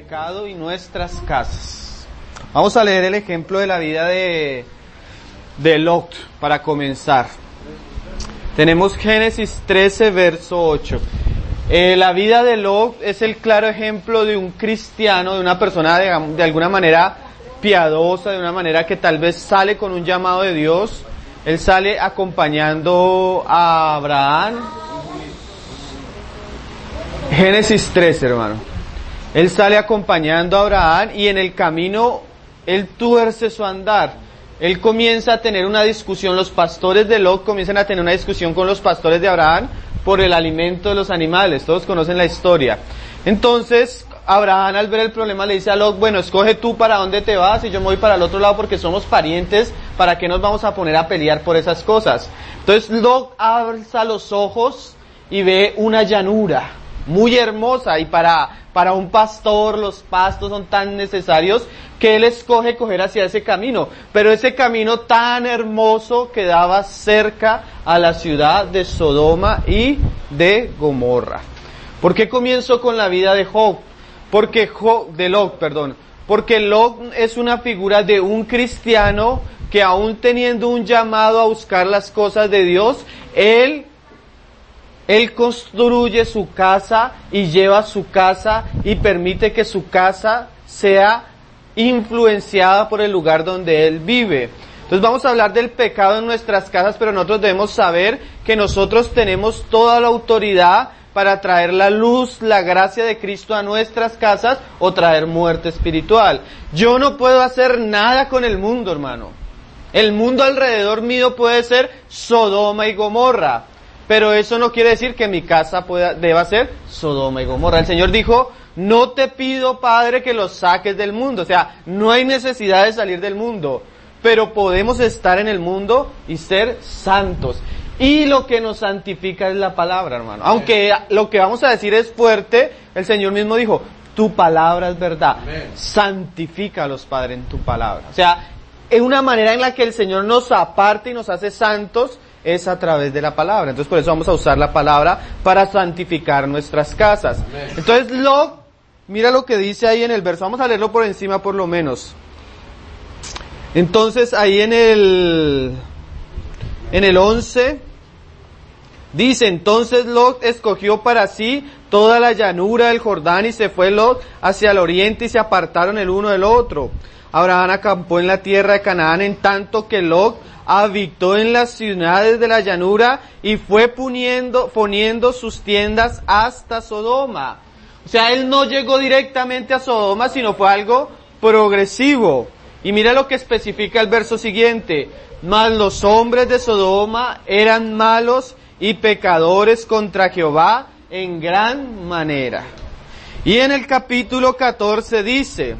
pecado y nuestras casas. Vamos a leer el ejemplo de la vida de Lot para comenzar. Tenemos Génesis 13, verso 8. La vida de Lot es el claro ejemplo de un cristiano, de una persona de alguna manera piadosa, de una manera que tal vez sale con un llamado de Dios. Él sale acompañando a Abraham. Génesis 13, hermano. Él sale acompañando a Abraham y en el camino él tuerce su andar. Él comienza a tener una discusión, los pastores de Lot comienzan a tener una discusión con los pastores de Abraham por el alimento de los animales. Todos conocen la historia. Entonces, Abraham al ver el problema le dice a Lot, bueno, escoge tú para dónde te vas y yo me voy para el otro lado porque somos parientes, ¿para qué nos vamos a poner a pelear por esas cosas? Entonces Lot alza los ojos y ve una llanura muy hermosa y para un pastor los pastos son tan necesarios que él escoge coger hacia ese camino, pero ese camino tan hermoso quedaba cerca a la ciudad de Sodoma y de Gomorra. ¿Por qué comienzo con la vida de Lot? Porque Lot es una figura de un cristiano que aún teniendo un llamado a buscar las cosas de Dios, él construye su casa y lleva su casa y permite que su casa sea influenciada por el lugar donde él vive. Entonces vamos a hablar del pecado en nuestras casas, pero nosotros debemos saber que nosotros tenemos toda la autoridad para traer la luz, la gracia de Cristo a nuestras casas o traer muerte espiritual. Yo no puedo hacer nada con el mundo, hermano. El mundo alrededor mío puede ser Sodoma y Gomorra, pero eso no quiere decir que mi casa deba ser Sodoma y Gomorra. El Señor dijo, no te pido, Padre, que los saques del mundo. O sea, no hay necesidad de salir del mundo, pero podemos estar en el mundo y ser santos. Y lo que nos santifica es la palabra, hermano. Aunque lo que vamos a decir es fuerte, el Señor mismo dijo, tu palabra es verdad. Santifícalos, Padre, en tu palabra. O sea, es una manera en la que el Señor nos aparta y nos hace santos, es a través de la palabra. Entonces por eso vamos a usar la palabra para santificar nuestras casas. Entonces Lot, mira lo que dice ahí en el verso, vamos a leerlo por encima por lo menos. Entonces ahí en el 11, dice, entonces Lot escogió para sí toda la llanura del Jordán y se fue Lot hacia el oriente y se apartaron el uno del otro. Abraham acampó en la tierra de Canaán en tanto que Lot habitó en las ciudades de la llanura y fue poniendo sus tiendas hasta Sodoma. O sea, él no llegó directamente a Sodoma, sino fue algo progresivo. Y mira lo que especifica el verso siguiente. Mas los hombres de Sodoma eran malos y pecadores contra Jehová en gran manera. Y en el capítulo 14 dice,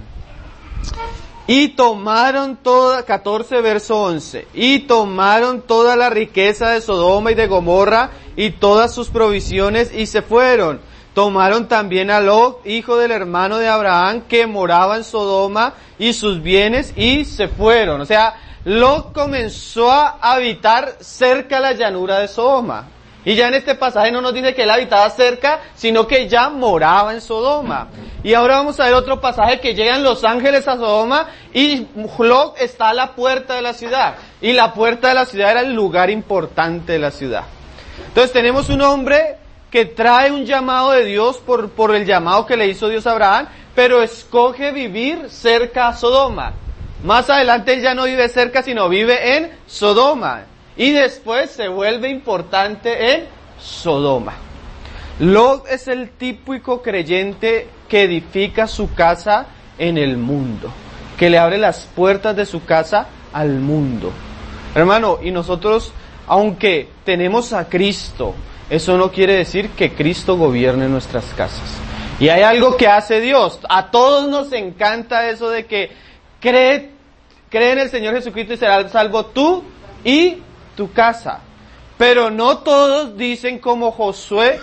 y tomaron 14 verso 11, y tomaron toda la riqueza de Sodoma y de Gomorra y todas sus provisiones y se fueron. Tomaron también a Lot, hijo del hermano de Abraham, que moraba en Sodoma y sus bienes y se fueron. O sea, Lot comenzó a habitar cerca a la llanura de Sodoma. Y ya en este pasaje no nos dice que él habitaba cerca, sino que ya moraba en Sodoma. Y ahora vamos a ver otro pasaje que llegan los ángeles a Sodoma y Lot está a la puerta de la ciudad. Y la puerta de la ciudad era el lugar importante de la ciudad. Entonces tenemos un hombre que trae un llamado de Dios por el llamado que le hizo Dios a Abraham, pero escoge vivir cerca a Sodoma. Más adelante él ya no vive cerca, sino vive en Sodoma. Y después se vuelve importante en Sodoma. Lot es el típico creyente que edifica su casa en el mundo, que le abre las puertas de su casa al mundo. Hermano, y nosotros, aunque tenemos a Cristo, eso no quiere decir que Cristo gobierne nuestras casas. Y hay algo que hace Dios. A todos nos encanta eso de que cree en el Señor Jesucristo y serás salvo tú y tu casa. Pero no todos dicen como Josué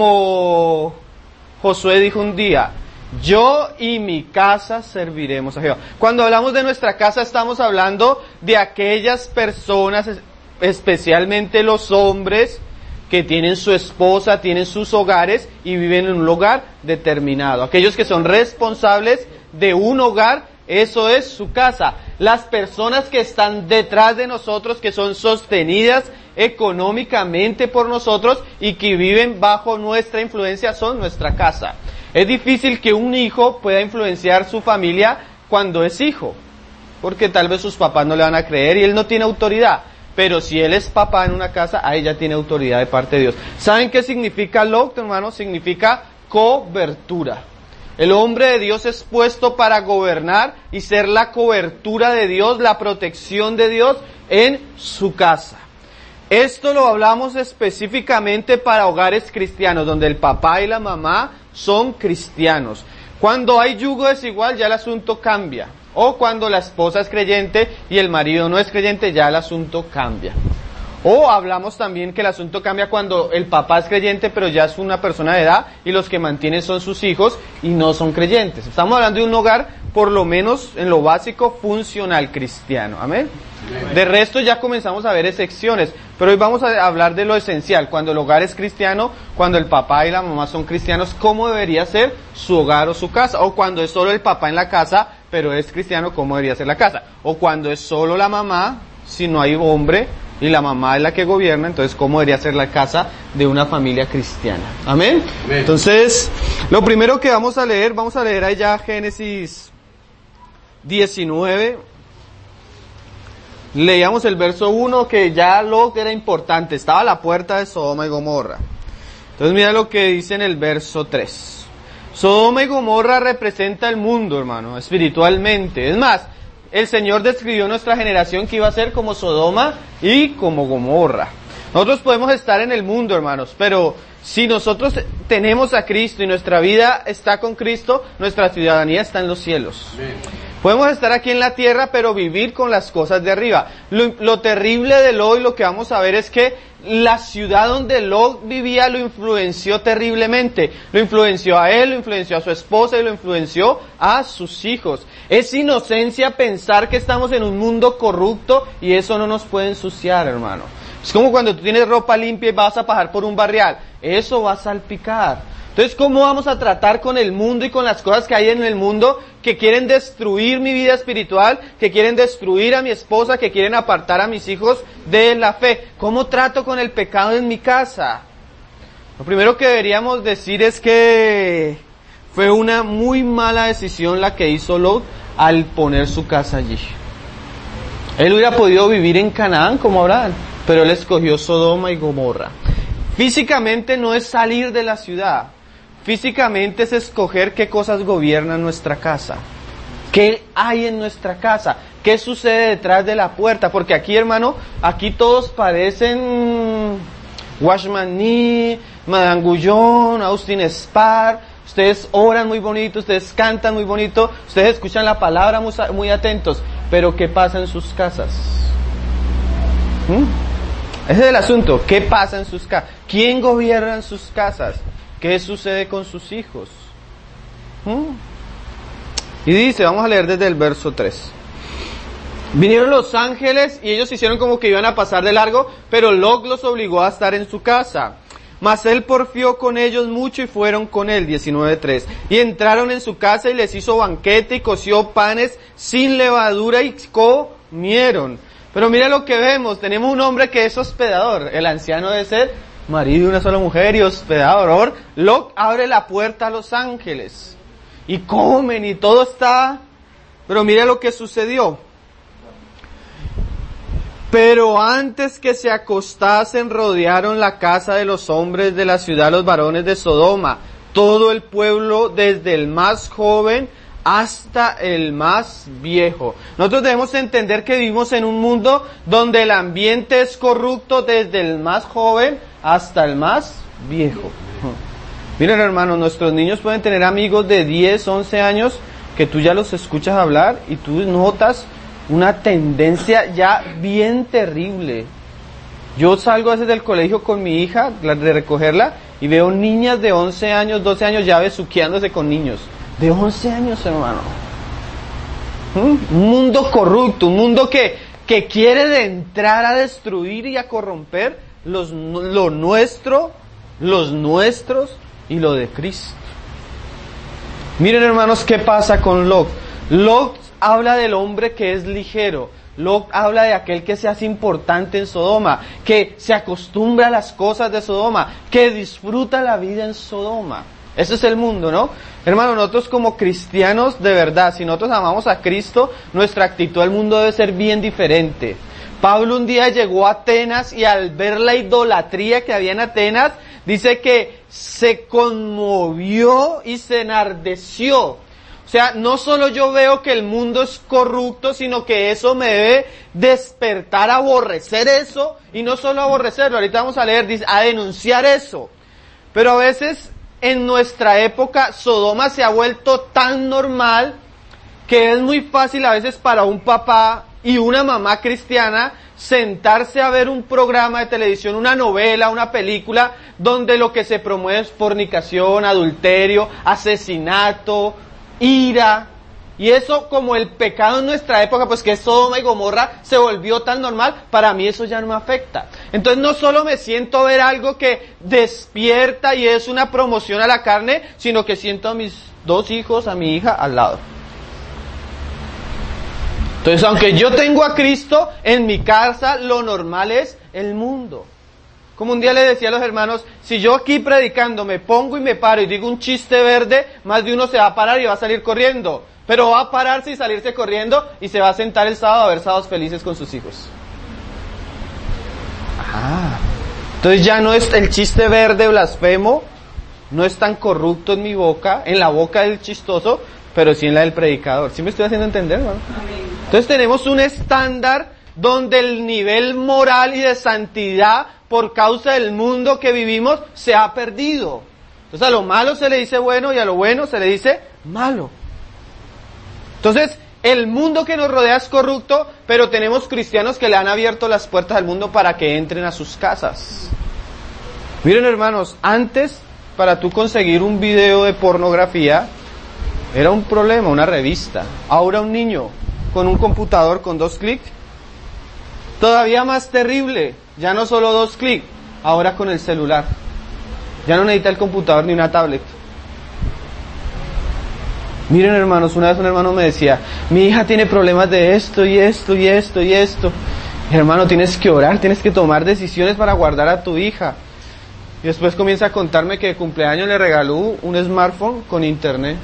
dijo un día, yo y mi casa serviremos a Jehová. Cuando hablamos de nuestra casa estamos hablando de aquellas personas, especialmente los hombres, que tienen su esposa, tienen sus hogares y viven en un lugar determinado. Aquellos que son responsables de un hogar, eso es su casa. Las personas que están detrás de nosotros, que son sostenidas económicamente por nosotros y que viven bajo nuestra influencia, son nuestra casa. Es difícil que un hijo pueda influenciar su familia cuando es hijo, porque tal vez sus papás no le van a creer y él no tiene autoridad. Pero si él es papá en una casa, ahí ya tiene autoridad de parte de Dios. ¿Saben qué significa Lot, hermano? Significa cobertura. El hombre de Dios es puesto para gobernar y ser la cobertura de Dios, la protección de Dios en su casa. Esto lo hablamos específicamente para hogares cristianos, donde el papá y la mamá son cristianos. Cuando hay yugo desigual, ya el asunto cambia. O cuando la esposa es creyente y el marido no es creyente, ya el asunto cambia. O hablamos también que el asunto cambia cuando el papá es creyente, pero ya es una persona de edad y los que mantienen son sus hijos y no son creyentes. Estamos hablando de un hogar, por lo menos en lo básico, funcional cristiano. Amén. De resto ya comenzamos a ver excepciones, pero hoy vamos a hablar de lo esencial. Cuando el hogar es cristiano, cuando el papá y la mamá son cristianos, ¿cómo debería ser su hogar o su casa? O cuando es solo el papá en la casa, pero es cristiano, ¿cómo debería ser la casa? O cuando es solo la mamá, si no hay hombre, y la mamá es la que gobierna, entonces ¿cómo debería ser la casa de una familia cristiana? ¿Amén? Amén. Entonces, lo primero que vamos a leer allá Génesis 19. Leíamos el verso 1, que ya lo que era importante, estaba a la puerta de Sodoma y Gomorra. Entonces mira lo que dice en el verso 3. Sodoma y Gomorra representa el mundo, hermano, espiritualmente. Es más, el Señor describió nuestra generación que iba a ser como Sodoma y como Gomorra. Nosotros podemos estar en el mundo, hermanos, pero si nosotros tenemos a Cristo y nuestra vida está con Cristo, nuestra ciudadanía está en los cielos. Amén. Podemos estar aquí en la tierra, pero vivir con las cosas de arriba. Lo terrible de Lot, y lo que vamos a ver es que la ciudad donde Lot vivía lo influenció terriblemente. Lo influenció a él, lo influenció a su esposa y lo influenció a sus hijos. Es inocencia pensar que estamos en un mundo corrupto y eso no nos puede ensuciar, hermano. Es como cuando tú tienes ropa limpia y vas a pasar por un barrial. Eso va a salpicar. Entonces, ¿cómo vamos a tratar con el mundo y con las cosas que hay en el mundo que quieren destruir mi vida espiritual, que quieren destruir a mi esposa, que quieren apartar a mis hijos de la fe? ¿Cómo trato con el pecado en mi casa? Lo primero que deberíamos decir es que fue una muy mala decisión la que hizo Lot al poner su casa allí. Él hubiera podido vivir en Canaán como Abraham, pero él escogió Sodoma y Gomorra. Físicamente no es salir de la ciudad. Físicamente es escoger qué cosas gobiernan nuestra casa. ¿Qué hay en nuestra casa? ¿Qué sucede detrás de la puerta? Porque aquí, hermano, aquí todos parecen Watchman Nee, Madame Guyon, Austin Spar. Ustedes oran muy bonito, ustedes cantan muy bonito, ustedes escuchan la palabra muy atentos. Pero ¿qué pasa en sus casas? Ese es el asunto. ¿Qué pasa en sus casas? ¿Quién gobierna en sus casas? ¿Qué sucede con sus hijos? Y dice, vamos a leer desde el verso 3. Vinieron los ángeles y ellos hicieron como que iban a pasar de largo, pero Lot los obligó a estar en su casa. Mas él porfió con ellos mucho y fueron con él, 19:3. Y entraron en su casa y les hizo banquete y coció panes sin levadura y comieron. Pero mira lo que vemos, tenemos un hombre que es hospedador, el anciano debe ser marido de una sola mujer y hospedador. Lot abre la puerta a los ángeles y comen y todo está, pero mira lo que sucedió. Pero antes que se acostasen rodearon la casa de los hombres de la ciudad, los varones de Sodoma, todo el pueblo desde el más joven hasta el más viejo. Nosotros debemos entender que vivimos en un mundo donde el ambiente es corrupto desde el más joven hasta el más viejo. Miren, hermanos, nuestros niños pueden tener amigos de 10, 11 años que tú ya los escuchas hablar y tú notas una tendencia ya bien terrible. Yo salgo a veces del colegio con mi hija, de recogerla, y veo niñas de 11 años, 12 años ya besuqueándose con niños. De 11 años, hermano. Un mundo corrupto, un mundo que quiere de entrar a destruir y a corromper lo nuestro, los nuestros y lo de Cristo. Miren, hermanos, ¿qué pasa con Lot? Lot habla del hombre que es ligero. Lot habla de aquel que se hace importante en Sodoma, que se acostumbra a las cosas de Sodoma, que disfruta la vida en Sodoma. Ese es el mundo, ¿no? Hermano, nosotros como cristianos, de verdad, si nosotros amamos a Cristo, nuestra actitud al mundo debe ser bien diferente. Pablo un día llegó a Atenas y al ver la idolatría que había en Atenas, dice que se conmovió y se enardeció. O sea, no solo yo veo que el mundo es corrupto, sino que eso me debe despertar a aborrecer eso, y no solo aborrecerlo, ahorita vamos a leer, dice, a denunciar eso. Pero a veces, en nuestra época, Sodoma se ha vuelto tan normal, que es muy fácil a veces para un papá y una mamá cristiana sentarse a ver un programa de televisión, una novela, una película, donde lo que se promueve es fornicación, adulterio, asesinato, ira. Y eso, como el pecado en nuestra época, pues que es Sodoma y Gomorra, se volvió tan normal, para mí eso ya no me afecta. Entonces no solo me siento a ver algo que despierta y es una promoción a la carne, sino que siento a mis 2 hijos, a mi hija al lado. Entonces, aunque yo tengo a Cristo, en mi casa lo normal es el mundo. Como un día le decía a los hermanos, si yo aquí predicando me pongo y me paro y digo un chiste verde, más de uno se va a parar y va a salir corriendo. Pero va a pararse y salirse corriendo y se va a sentar el sábado a ver Sábados Felices con sus hijos. Entonces ya no es el chiste verde blasfemo, no es tan corrupto en mi boca, en la boca del chistoso, pero sí en la del predicador. ¿Sí me estoy haciendo entender, hermano? Entonces tenemos un estándar donde el nivel moral y de santidad por causa del mundo que vivimos se ha perdido. Entonces a lo malo se le dice bueno y a lo bueno se le dice malo. Entonces el mundo que nos rodea es corrupto, pero tenemos cristianos que le han abierto las puertas al mundo para que entren a sus casas. Miren, hermanos, antes para tú conseguir un video de pornografía era un problema, una revista. Ahora un niño con un computador con 2 clics, todavía más terrible, ya no solo 2 clics, ahora con el celular. Ya no necesita el computador ni una tablet. Miren, hermanos, una vez un hermano me decía, mi hija tiene problemas de esto y esto y esto y esto. Hermano, tienes que orar, tienes que tomar decisiones para guardar a tu hija. Y después comienza a contarme que de cumpleaños le regaló un smartphone con internet.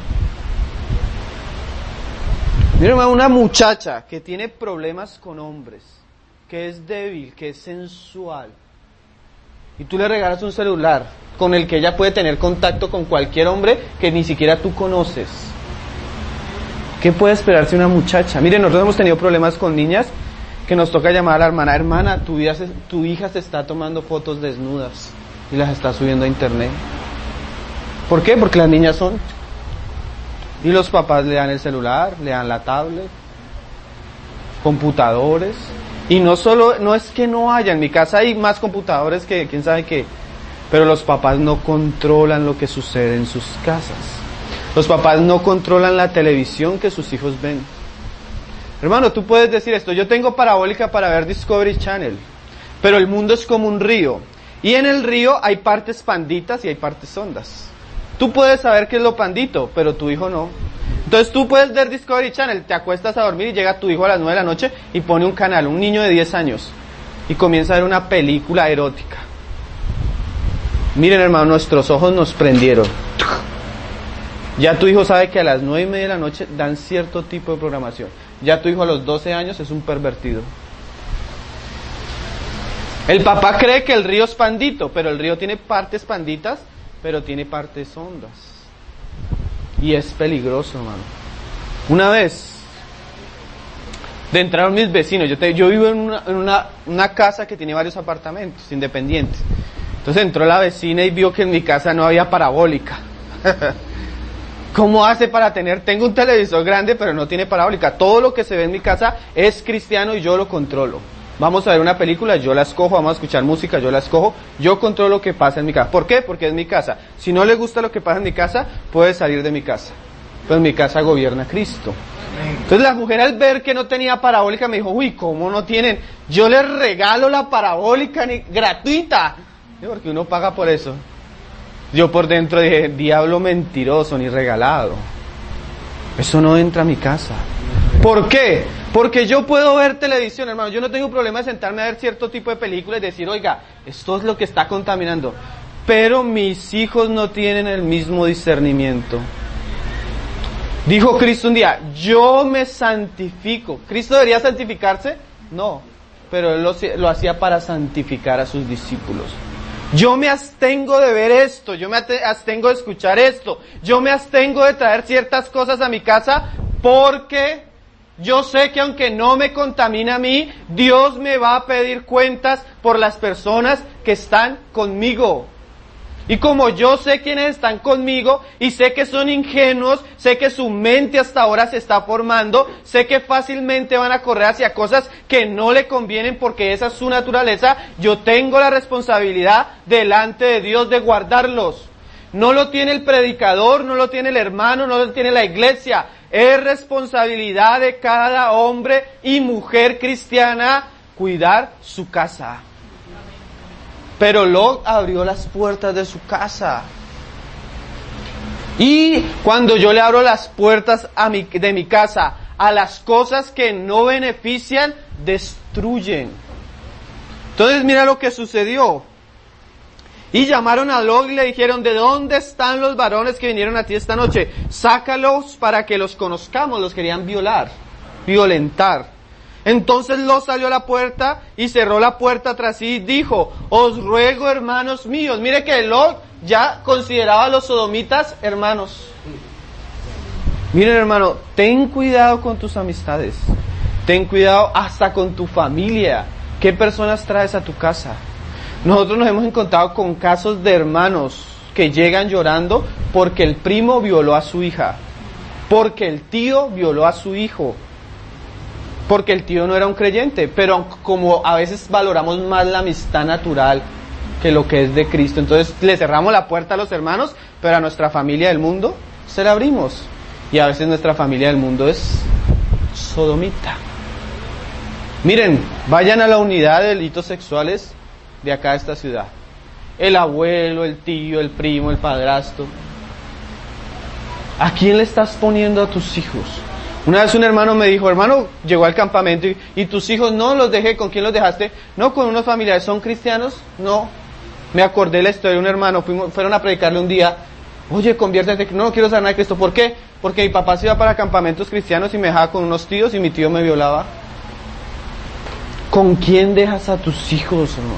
Miren, hermano, una muchacha que tiene problemas con hombres, que es débil, que es sensual, y tú le regalas un celular con el que ella puede tener contacto con cualquier hombre que ni siquiera tú conoces. ¿Qué puede esperarse una muchacha? Miren, nosotros hemos tenido problemas con niñas que nos toca llamar a la hermana, tu hija se está tomando fotos desnudas y las está subiendo a internet. ¿Por qué? Porque las niñas son... Y los papás le dan el celular, le dan la tablet, computadores. Y no es que no haya, en mi casa hay más computadores que quién sabe qué. Pero los papás no controlan lo que sucede en sus casas. Los papás no controlan la televisión que sus hijos ven. Hermano, tú puedes decir esto, yo tengo parabólica para ver Discovery Channel, pero el mundo es como un río. Y en el río hay partes panditas y hay partes hondas. Tú puedes saber qué es lo pandito, pero tu hijo no. Entonces tú puedes ver Discovery Channel, te acuestas a dormir y llega tu hijo a las 9 de la noche y pone un canal, un niño de 10 años, y comienza a ver una película erótica. Miren, hermano, nuestros ojos nos prendieron. Ya tu hijo sabe que a las 9:30 de la noche dan cierto tipo de programación. Ya tu hijo a los 12 años es un pervertido. El papá cree que el río es pandito, pero el río tiene partes panditas, pero tiene partes hondas. Y es peligroso, hermano. Una vez, entraron mis vecinos, yo vivo en una casa que tiene varios apartamentos independientes. Entonces entró la vecina y vio que en mi casa no había parabólica. ¿Cómo hace para tengo un televisor grande pero no tiene parabólica? Todo lo que se ve en mi casa es cristiano y yo lo controlo. Vamos a ver una película, yo la escojo, vamos a escuchar música, yo la escojo, yo controlo lo que pasa en mi casa. ¿Por qué? Porque es mi casa. Si no le gusta lo que pasa en mi casa, puede salir de mi casa. pero en mi casa gobierna Cristo. Entonces la mujer, al ver que no tenía parabólica, me dijo, uy, ¿cómo no tienen? Yo les regalo la parabólica gratuita. Porque uno paga por eso. Yo por dentro dije, diablo mentiroso, ni regalado. Eso no entra a mi casa. ¿Por qué? Porque yo puedo ver televisión, hermano. Yo no tengo problema de sentarme a ver cierto tipo de películas y decir, oiga, esto es lo que está contaminando. Pero mis hijos no tienen el mismo discernimiento. Dijo Cristo un día, yo me santifico. ¿Cristo debería santificarse? No, pero Él lo hacía para santificar a sus discípulos. Yo me abstengo de ver esto, yo me abstengo de escuchar esto, yo me abstengo de traer ciertas cosas a mi casa porque yo sé que aunque no me contamina a mí, Dios me va a pedir cuentas por las personas que están conmigo. Y como yo sé quiénes están conmigo y sé que son ingenuos, sé que su mente hasta ahora se está formando, sé que fácilmente van a correr hacia cosas que no le convienen porque esa es su naturaleza, yo tengo la responsabilidad delante de Dios de guardarlos. No lo tiene el predicador, no lo tiene el hermano, no lo tiene la iglesia. Es responsabilidad de cada hombre y mujer cristiana cuidar su casa. Pero Lot abrió las puertas de su casa. Y cuando yo le abro las puertas de mi casa a las cosas que no benefician, destruyen. Entonces mira lo que sucedió. Y llamaron a Lot y le dijeron, ¿de dónde están los varones que vinieron a ti esta noche? Sácalos para que los conozcamos. Los querían violentar. Entonces Lot salió a la puerta y cerró la puerta tras sí y dijo, os ruego, hermanos míos. Mire que Lot ya consideraba a los sodomitas hermanos. Miren, hermano, ten cuidado con tus amistades. Ten cuidado hasta con tu familia. ¿Qué personas traes a tu casa? Nosotros nos hemos encontrado con casos de hermanos que llegan llorando porque el primo violó a su hija, porque el tío violó a su hijo, porque el tío no era un creyente, pero como a veces valoramos más la amistad natural que lo que es de Cristo, entonces le cerramos la puerta a los hermanos, pero a nuestra familia del mundo se la abrimos. Y a veces nuestra familia del mundo es sodomita. Miren, vayan a la unidad de delitos sexuales de acá de esta ciudad. El abuelo, el tío, el primo, el padrastro. ¿A quién le estás poniendo a tus hijos? Una vez un hermano me dijo, hermano, llegó al campamento y tus hijos no los dejé. ¿Con quién los dejaste? No, con unos familiares. ¿Son cristianos? No. Me acordé la historia de un hermano, fueron a predicarle un día, oye, conviértete, no quiero saber nada de Cristo. ¿Por qué? Porque mi papá se iba para campamentos cristianos y me dejaba con unos tíos y mi tío me violaba. ¿Con quién dejas a tus hijos, hermano?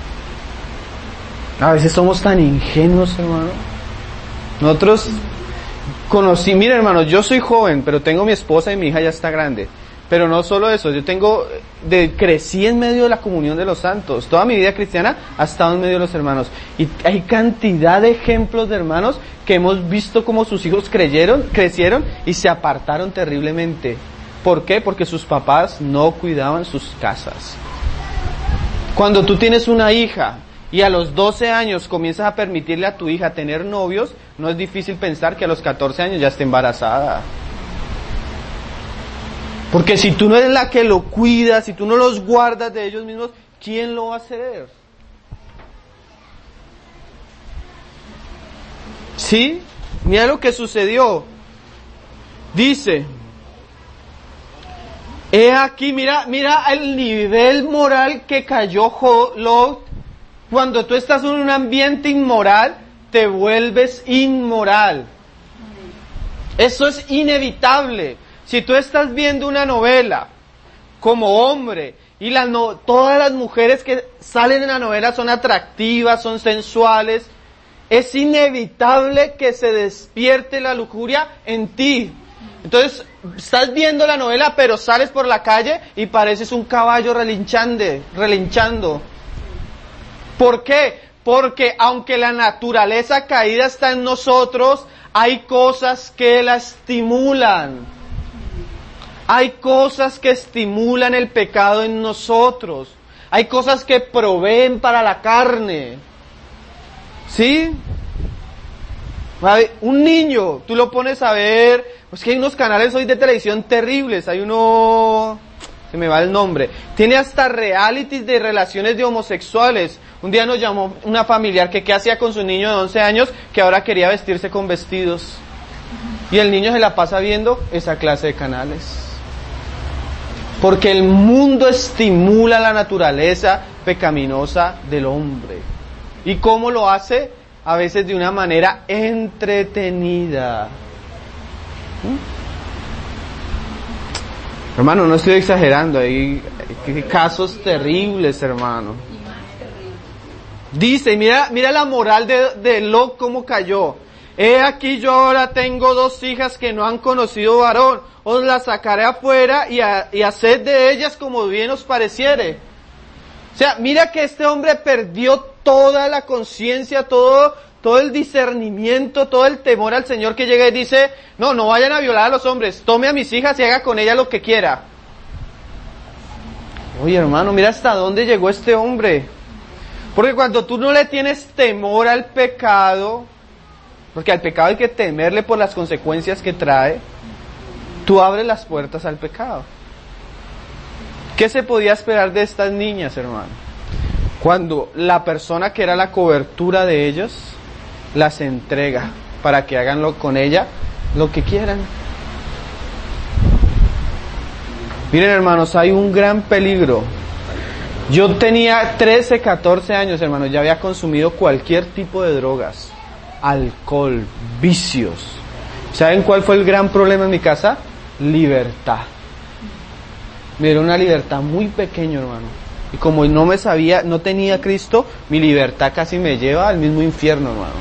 A veces somos tan ingenuos, hermano. Nosotros mira, hermano, yo soy joven, pero tengo mi esposa y mi hija ya está grande. Pero no solo eso, crecí en medio de la comunión de los santos. Toda mi vida cristiana ha estado en medio de los hermanos. Y hay cantidad de ejemplos de hermanos que hemos visto cómo sus hijos crecieron y se apartaron terriblemente. ¿Por qué? Porque sus papás no cuidaban sus casas. Cuando tú tienes una hija y a los 12 años comienzas a permitirle a tu hija tener novios, no es difícil pensar que a los 14 años ya esté embarazada. Porque si tú no eres la que lo cuida, si tú no los guardas de ellos mismos, ¿quién lo va a hacer? ¿Sí? Mira lo que sucedió. Dice, he aquí, mira el nivel moral que cayó Lot. Cuando tú estás en un ambiente inmoral, te vuelves inmoral. Eso es inevitable. Si tú estás viendo una novela como hombre y todas las mujeres que salen en la novela son atractivas, son sensuales, es inevitable que se despierte la lujuria en ti. Entonces, estás viendo la novela, pero sales por la calle y pareces un caballo relinchando. ¿Por qué? Porque aunque la naturaleza caída está en nosotros, hay cosas que la estimulan. Hay cosas que estimulan el pecado en nosotros. Hay cosas que proveen para la carne. ¿Sí? Un niño, tú lo pones a ver, es que hay unos canales hoy de televisión terribles, hay uno, se me va el nombre, tiene hasta realities de relaciones de homosexuales. Un día nos llamó una familiar que qué hacía con su niño de 11 años, que ahora quería vestirse con vestidos. Y el niño se la pasa viendo esa clase de canales. Porque el mundo estimula la naturaleza pecaminosa del hombre. ¿Y cómo lo hace? A veces de una manera entretenida. Hermano, no estoy exagerando, hay casos terribles, hermano. Dice, mira la moral de Lot cómo cayó. He aquí yo ahora tengo 2 hijas que no han conocido varón, os las sacaré afuera y haced de ellas como bien os pareciere. O sea, mira que este hombre perdió toda la conciencia, todo el discernimiento, todo el temor al Señor, que llega y dice, no vayan a violar a los hombres, tome a mis hijas y haga con ellas lo que quiera. Oye, hermano, mira hasta dónde llegó este hombre. Porque cuando tú no le tienes temor al pecado, porque al pecado hay que temerle por las consecuencias que trae, tú abres las puertas al pecado. ¿Qué se podía esperar de estas niñas, hermano? Cuando la persona que era la cobertura de ellos las entrega para que hagan con ella lo que quieran. Miren, hermanos, hay un gran peligro. Yo tenía 13, 14 años, hermanos, ya había consumido cualquier tipo de drogas, alcohol, vicios. ¿Saben cuál fue el gran problema en mi casa? Libertad. Era una libertad muy pequeña, hermano. Y como no tenía Cristo, mi libertad casi me lleva al mismo infierno, hermano.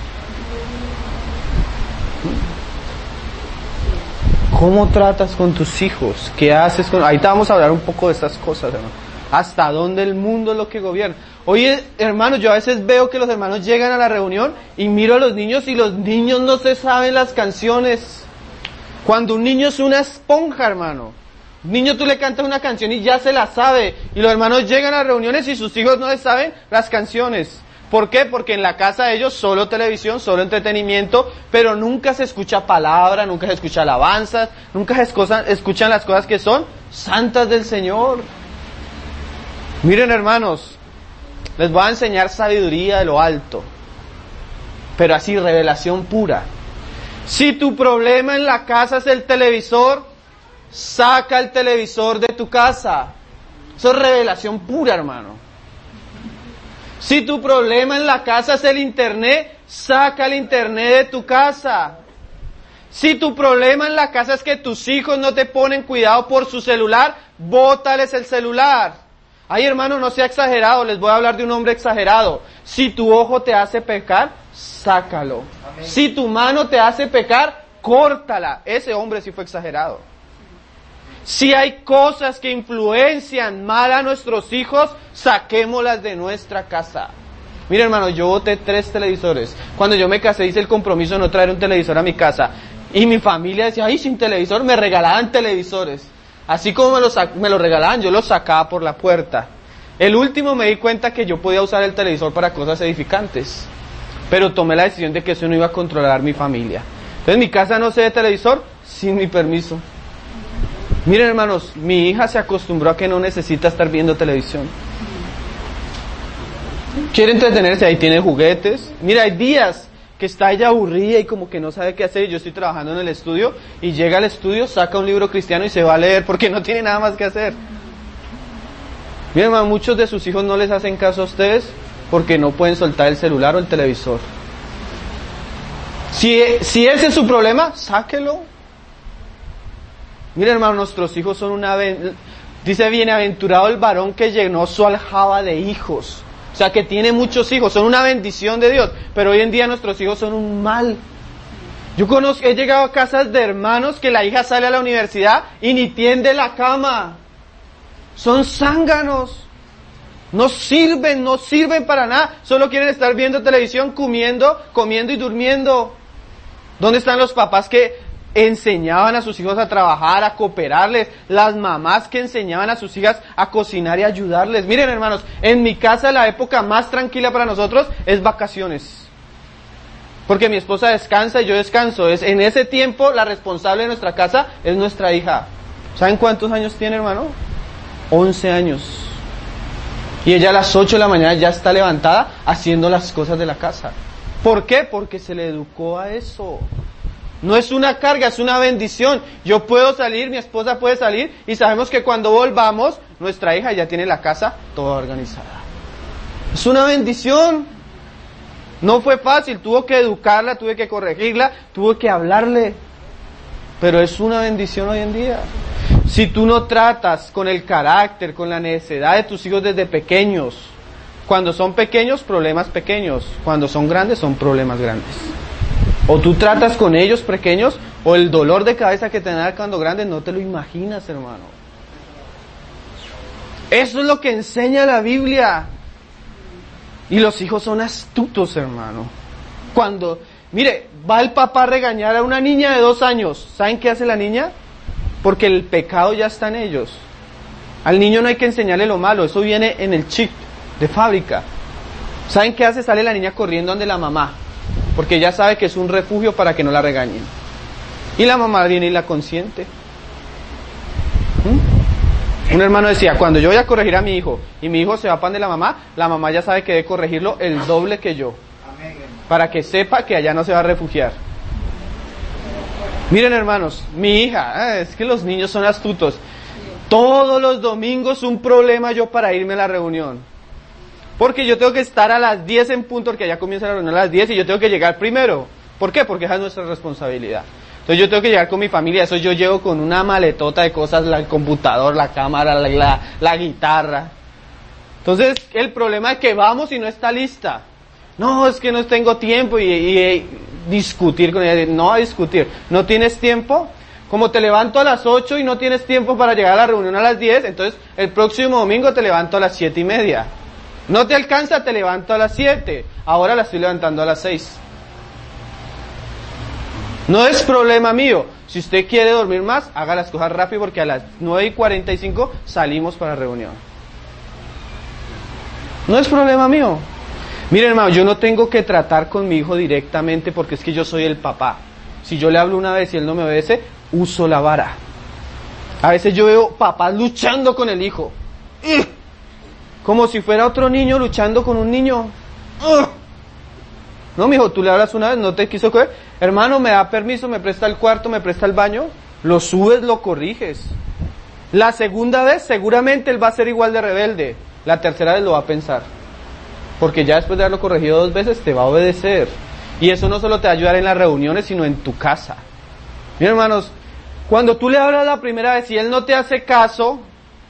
¿Cómo tratas con tus hijos? ¿Qué haces con...? Ahorita vamos a hablar un poco de estas cosas, hermano. ¿Hasta dónde el mundo es lo que gobierna? Oye, hermanos, yo a veces veo que los hermanos llegan a la reunión y miro a los niños y los niños no se saben las canciones. Cuando un niño es una esponja, hermano. Un niño tú le cantas una canción y ya se la sabe. Y los hermanos llegan a reuniones y sus hijos no les saben las canciones. ¿Por qué? Porque en la casa de ellos solo televisión, solo entretenimiento, pero nunca se escucha palabra, nunca se escucha alabanzas, nunca se escuchan las cosas que son santas del Señor. Miren, hermanos, les voy a enseñar sabiduría de lo alto, pero así, revelación pura. Si tu problema en la casa es el televisor, saca el televisor de tu casa. Eso es revelación pura, hermano. Si tu problema en la casa es el internet, saca el internet de tu casa. Si tu problema en la casa es que tus hijos no te ponen cuidado por su celular, bótales el celular. Ay, hermano, no sea exagerado, les voy a hablar de un hombre exagerado. Si tu ojo te hace pecar, sácalo. Amén. Si tu mano te hace pecar, córtala. Ese hombre sí fue exagerado. Si hay cosas que influencian mal a nuestros hijos, saquémoslas de nuestra casa. Mira, hermano, yo boté 3 televisores. Cuando yo me casé hice el compromiso de no traer un televisor a mi casa. Y mi familia decía, ay, sin televisor, me regalaban televisores. Así como me lo regalaban, yo los sacaba por la puerta. El último me di cuenta que yo podía usar el televisor para cosas edificantes. Pero tomé la decisión de que eso no iba a controlar mi familia. Entonces en mi casa no se ve televisor sin mi permiso. Miren, hermanos, mi hija se acostumbró a que no necesita estar viendo televisión. Quiere entretenerse, ahí tiene juguetes. Mira, hay días que está ella aburrida y como que no sabe qué hacer. Yo estoy trabajando en el estudio y llega al estudio, saca un libro cristiano y se va a leer porque no tiene nada más que hacer. Miren, hermano, muchos de sus hijos no les hacen caso a ustedes porque no pueden soltar el celular o el televisor. Si ese es su problema, sáquelo. Miren, hermano, nuestros hijos son dice, bienaventurado el varón que llenó su aljaba de hijos. O sea, que tiene muchos hijos, son una bendición de Dios. Pero hoy en día nuestros hijos son un mal. He llegado a casas de hermanos que la hija sale a la universidad y ni tiende la cama. Son zánganos. No sirven para nada. Solo quieren estar viendo televisión, comiendo y durmiendo. ¿Dónde están los papás que enseñaban a sus hijos a trabajar, a cooperarles? Las mamás que enseñaban a sus hijas a cocinar y ayudarles. Miren, hermanos, en mi casa la época más tranquila para nosotros es vacaciones. Porque mi esposa descansa y yo descanso. En ese tiempo la responsable de nuestra casa es nuestra hija. ¿Saben cuántos años tiene, hermano? 11 años. Y ella a las 8 de la mañana ya está levantada haciendo las cosas de la casa. ¿Por qué? Porque se le educó a eso. No es una carga, es una bendición. Yo puedo salir, mi esposa puede salir y sabemos que cuando volvamos, nuestra hija ya tiene la casa toda organizada. Es una bendición. No fue fácil, tuvo que educarla, tuve que corregirla, tuve que hablarle. Pero es una bendición hoy en día. Si tú no tratas con el carácter, con la necesidad de tus hijos desde pequeños, cuando son pequeños, problemas pequeños. Cuando son grandes, son problemas grandes. O tú tratas con ellos pequeños, o el dolor de cabeza que te dan cuando grandes, no te lo imaginas, hermano. Eso es lo que enseña la Biblia. Y los hijos son astutos, hermano. Mire, va el papá a regañar a una niña de 2 años. ¿Saben qué hace la niña? Porque el pecado ya está en ellos. Al niño no hay que enseñarle lo malo, eso viene en el chip de fábrica. ¿Saben qué hace? Sale la niña corriendo ante la mamá, porque ella sabe que es un refugio para que no la regañen. Y la mamá viene y la consiente. Un hermano decía, cuando yo voy a corregir a mi hijo, y mi hijo se va pan de la mamá ya sabe que debe corregirlo el doble que yo, para que sepa que allá no se va a refugiar. Miren, hermanos, mi hija, es que los niños son astutos. Todos los domingos un problema yo para irme a la reunión. Porque yo tengo que estar a las 10 en punto, porque allá comienza la reunión a las 10 y yo tengo que llegar primero. ¿Por qué? Porque esa es nuestra responsabilidad. Entonces yo tengo que llegar con mi familia, eso yo llego con una maletota de cosas, el computador, la cámara, la guitarra. Entonces el problema es que vamos y no está lista. No, es que no tengo tiempo y discutir con ella, no a discutir. ¿No tienes tiempo? Como te levanto a las 8 y no tienes tiempo para llegar a la reunión a las 10, entonces el próximo domingo te levanto a las 7:30. No te alcanza, te levanto a las 7. Ahora la estoy levantando a las 6. No es problema mío. Si usted quiere dormir más, haga las cosas rápido porque a las 9:45 salimos para la reunión. No es problema mío. Miren, hermano, yo no tengo que tratar con mi hijo directamente porque es que yo soy el papá. Si yo le hablo una vez y él no me obedece, uso la vara. A veces yo veo papás luchando con el hijo. Como si fuera otro niño luchando con un niño. No, mijo, tú le hablas una vez, no te quiso coger. Hermano, me da permiso, me presta el cuarto, me presta el baño. Lo subes, lo corriges. La segunda vez, seguramente él va a ser igual de rebelde. La tercera vez lo va a pensar. Porque ya después de haberlo corregido 2 veces, te va a obedecer. Y eso no solo te va a ayudar en las reuniones, sino en tu casa. Miren, hermanos, cuando tú le hablas la primera vez y él no te hace caso,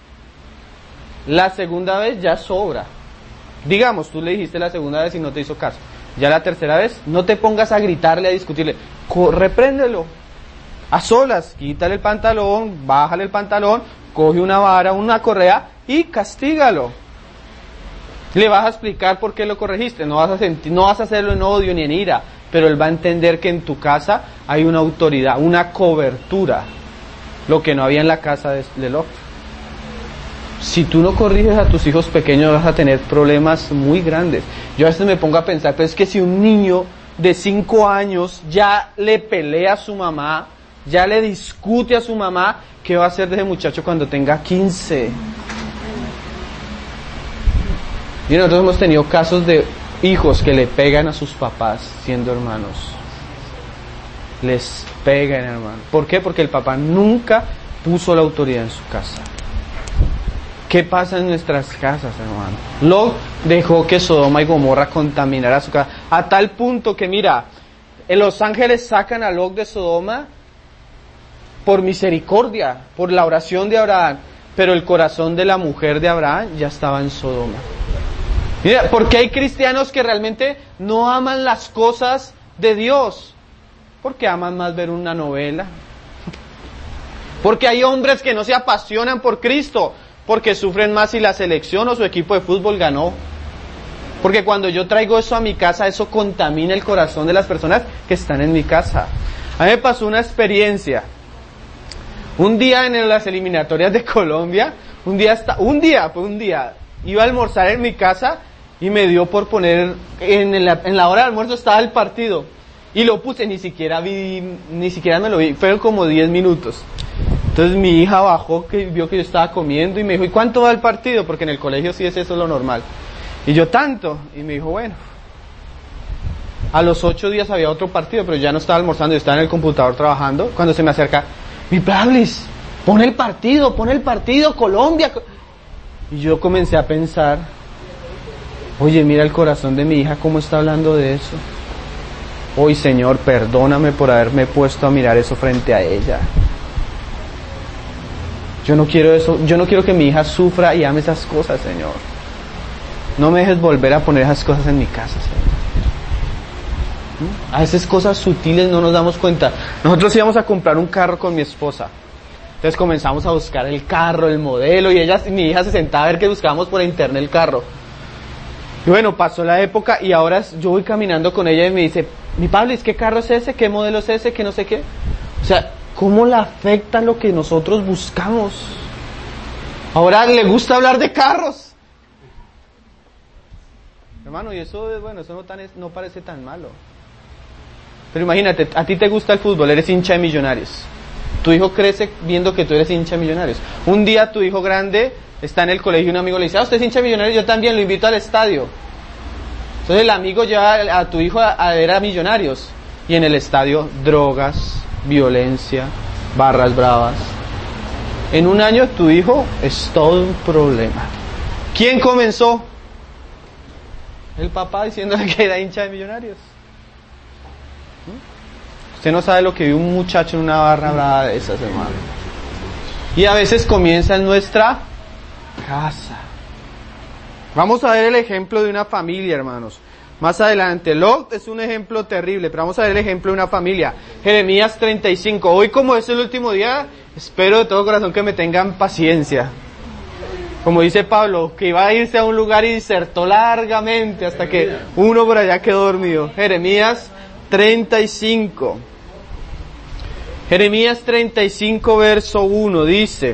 la segunda vez ya sobra. Digamos, tú le dijiste la segunda vez y no te hizo caso. Ya la tercera vez, no te pongas a gritarle, a discutirle. Repréndelo. A solas, quítale el pantalón, bájale el pantalón, coge una vara, una correa y castígalo. Le vas a explicar por qué lo corregiste. No vas a hacerlo en odio ni en ira, pero él va a entender que en tu casa hay una autoridad, una cobertura, lo que no había en la casa de Lot. Si tú no corriges a tus hijos pequeños vas a tener problemas muy grandes. Yo a veces me pongo a pensar, pero es que si un niño de 5 años ya le pelea a su mamá, ya le discute a su mamá, ¿qué va a hacer de ese muchacho cuando tenga 15? Y nosotros hemos tenido casos de hijos que le pegan a sus papás siendo hermanos. Les pegan, hermano. ¿Por qué? Porque el papá nunca puso la autoridad en su casa. ¿Qué pasa en nuestras casas, hermano? Lot dejó que Sodoma y Gomorra contaminara su casa. A tal punto que, mira, los ángeles sacan a Lot de Sodoma por misericordia, por la oración de Abraham. Pero el corazón de la mujer de Abraham ya estaba en Sodoma. Mira, porque hay cristianos que realmente no aman las cosas de Dios. Porque aman más ver una novela. Porque hay hombres que no se apasionan por Cristo. Porque sufren más si la selección o su equipo de fútbol ganó. Porque cuando yo traigo eso a mi casa, eso contamina el corazón de las personas que están en mi casa. A mí me pasó una experiencia. Un día en las eliminatorias de Colombia, un día, iba a almorzar en mi casa y me dio por poner, en la hora de almuerzo estaba el partido. Y lo puse, ni siquiera me lo vi, fueron como 10 minutos. Entonces mi hija bajó, que vio que yo estaba comiendo y me dijo, ¿y cuánto va el partido? Porque en el colegio sí es eso lo normal. Y yo, tanto. Y me dijo, bueno. A los 8 días había otro partido, pero ya no estaba almorzando, yo estaba en el computador trabajando. Cuando se me acerca, mi Pablis, pon el partido, Colombia. Y yo comencé a pensar, oye, mira el corazón de mi hija, cómo está hablando de eso. Hoy, Señor, perdóname por haberme puesto a mirar eso frente a ella. Yo no quiero eso, yo no quiero que mi hija sufra y ame esas cosas, Señor. No me dejes volver a poner esas cosas en mi casa, Señor. A veces cosas sutiles no nos damos cuenta. Nosotros íbamos a comprar un carro con mi esposa. Entonces comenzamos a buscar el carro, el modelo, y mi hija se sentaba a ver que buscábamos por internet el carro. Y bueno, pasó la época y ahora yo voy caminando con ella y me dice, mi Pablo, ¿qué carro es ese? ¿Qué modelo es ese? ¿Qué no sé qué? O sea, ¿cómo la afecta lo que nosotros buscamos? Ahora le gusta hablar de carros. Hermano, y eso, bueno, eso no parece tan malo. Pero imagínate, a ti te gusta el fútbol, eres hincha de Millonarios. Tu hijo crece viendo que tú eres hincha de Millonarios. Un día tu hijo grande está en el colegio y un amigo le dice, usted es hincha de Millonarios, yo también, lo invito al estadio. Entonces el amigo lleva a tu hijo a ver a Millonarios. Y en el estadio, drogas, violencia, barras bravas. En un año tu hijo es todo un problema. ¿Quién comenzó? El papá diciéndole que era hincha de Millonarios. Usted no sabe lo que vive un muchacho en una barra brava de esas, hermano. Y a veces comienza en nuestra casa. Vamos a ver el ejemplo de una familia, hermanos. Más adelante, Lot es un ejemplo terrible, pero vamos a ver el ejemplo de una familia. Jeremías 35. Hoy, como es el último día, espero de todo corazón que me tengan paciencia. Como dice Pablo, que iba a irse a un lugar y disertó largamente hasta que uno por allá quedó dormido. Jeremías 35. Jeremías 35, verso 1, dice: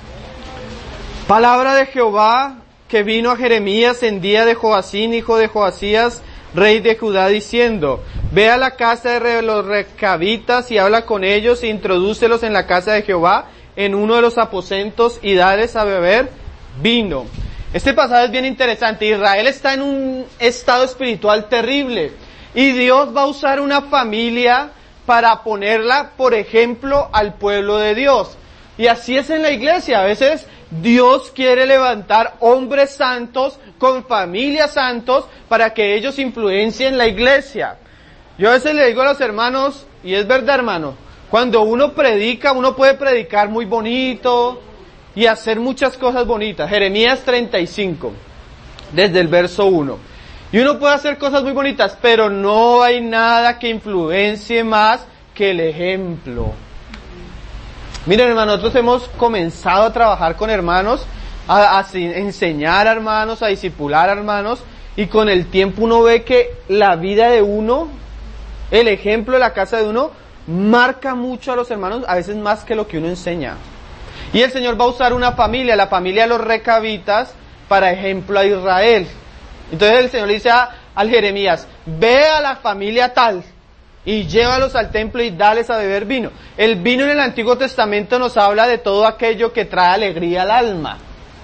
palabra de Jehová que vino a Jeremías en día de Joacín, hijo de Joacías, rey de Judá, diciendo: ve a la casa de los recabitas y habla con ellos e introdúcelos en la casa de Jehová, en uno de los aposentos, y dales a beber vino. Este pasaje es bien interesante. Israel está en un estado espiritual terrible y Dios va a usar una familia para ponerla, por ejemplo, al pueblo de Dios. Y así es en la iglesia. A veces Dios quiere levantar hombres santos con familias santos para que ellos influencien la iglesia. Yo a veces le digo a los hermanos, y es verdad, hermano, cuando uno predica, uno puede predicar muy bonito y hacer muchas cosas bonitas. Jeremías 35, desde el verso 1. Y uno puede hacer cosas muy bonitas, pero no hay nada que influencie más que el ejemplo. Miren, hermanos, nosotros hemos comenzado a trabajar con hermanos, a enseñar a hermanos, a discipular a hermanos, y con el tiempo uno ve que la vida de uno, el ejemplo de la casa de uno, marca mucho a los hermanos, a veces más que lo que uno enseña. Y el Señor va a usar una familia, la familia de los recabitas, para ejemplo a Israel. Entonces el Señor le dice al Jeremías: ve a la familia tal y llévalos al templo y dales a beber vino. El vino en el Antiguo Testamento nos habla de todo aquello que trae alegría al alma.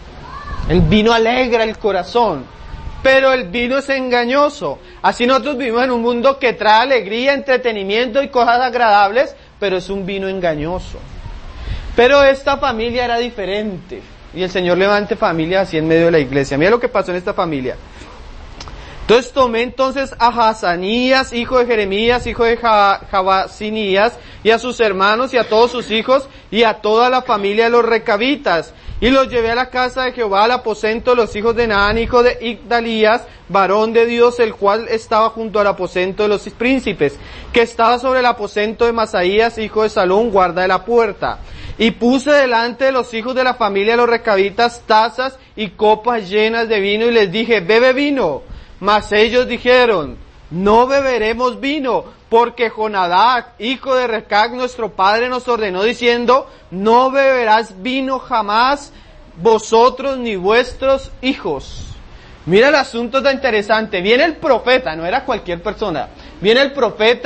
El vino alegra el corazón, pero el vino es engañoso. Así nosotros vivimos en un mundo que trae alegría, entretenimiento y cosas agradables, pero es un vino engañoso. Pero esta familia era diferente, y el Señor levante familia así en medio de la iglesia. Mira lo que pasó en esta familia. Entonces tomé entonces a Hazanías, hijo de Jeremías, hijo de Jabasinías, y a sus hermanos y a todos sus hijos, y a toda la familia de los recabitas, y los llevé a la casa de Jehová, al aposento de los hijos de Naán, hijo de Igdalías, varón de Dios, el cual estaba junto al aposento de los príncipes, que estaba sobre el aposento de Masaías, hijo de Salón, guarda de la puerta. Y puse delante de los hijos de la familia de los recabitas tazas y copas llenas de vino, y les dije: bebe vino. Mas ellos dijeron: no beberemos vino, porque Jonadab, hijo de Recab, nuestro padre, nos ordenó diciendo: no beberás vino jamás, vosotros ni vuestros hijos. Mira el asunto tan interesante. Viene el profeta, no era cualquier persona. Viene el profeta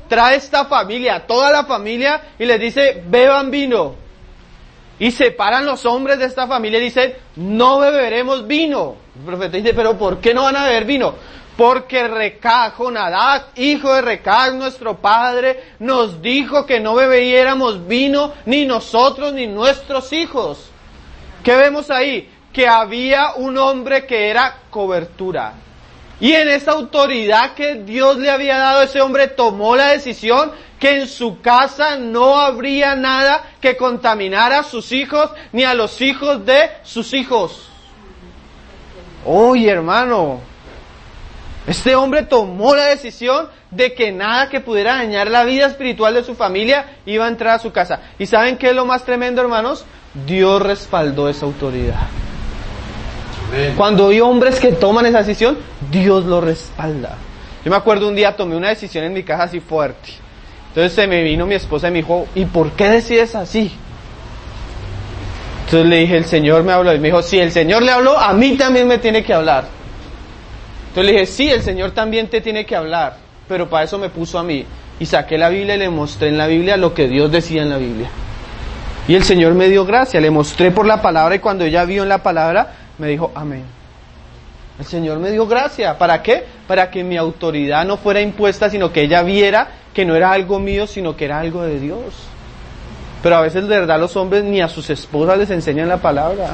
trae esta familia, toda la familia, y les dice, beban vino. Y separan los hombres de esta familia y dicen, no beberemos vino. El profeta dice, pero ¿por qué no van a beber vino? Porque Jonadab, hijo de Recab, nuestro padre, nos dijo que no bebiéramos vino, ni nosotros ni nuestros hijos. ¿Qué vemos ahí? Que había un hombre que era cobertura. Y en esa autoridad que Dios le había dado, ese hombre tomó la decisión que en su casa no habría nada que contaminara a sus hijos, ni a los hijos de sus hijos. Oye, hermano, este hombre tomó la decisión de que nada que pudiera dañar la vida espiritual de su familia iba a entrar a su casa. ¿Y saben qué es lo más tremendo, hermanos? Dios respaldó esa autoridad. Cuando hay hombres que toman esa decisión, Dios lo respalda. Yo me acuerdo un día tomé una decisión en mi casa así fuerte. Entonces se me vino mi esposa y me dijo, ¿y por qué decides así? Entonces le dije, el Señor me habló. Y me dijo, si el Señor le habló, a mí también me tiene que hablar. Entonces le dije, sí, el Señor también te tiene que hablar, pero para eso me puso a mí. Y saqué la Biblia y le mostré en la Biblia lo que Dios decía en la Biblia. Y el Señor me dio gracia, le mostré por la palabra y cuando ella vio en la palabra, me dijo, amén. El Señor me dio gracia. ¿Para qué? Para que mi autoridad no fuera impuesta, sino que ella viera que no era algo mío, sino que era algo de Dios. Pero a veces de verdad los hombres ni a sus esposas les enseñan la palabra,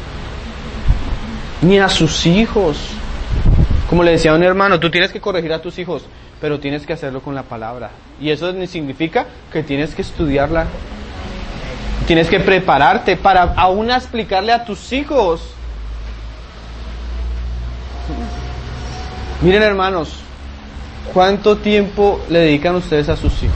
ni a sus hijos. Como le decía a un hermano, tú tienes que corregir a tus hijos, pero tienes que hacerlo con la palabra. Y eso significa que tienes que estudiarla. Tienes que prepararte para aún explicarle a tus hijos. Miren, hermanos, ¿cuánto tiempo le dedican ustedes a sus hijos?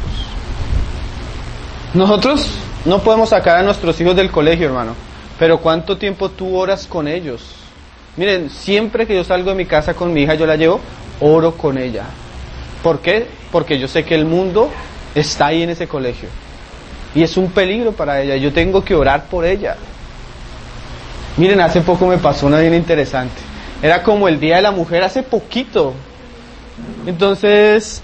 Nosotros no podemos sacar a nuestros hijos del colegio, hermano, pero ¿cuánto tiempo tú oras con ellos? Miren, siempre que yo salgo de mi casa con mi hija, yo la llevo, oro con ella. ¿Por qué? Porque yo sé que el mundo está ahí en ese colegio. Y es un peligro para ella, yo tengo que orar por ella. Miren, hace poco me pasó una bien interesante. Era como el Día de la Mujer, hace poquito. Entonces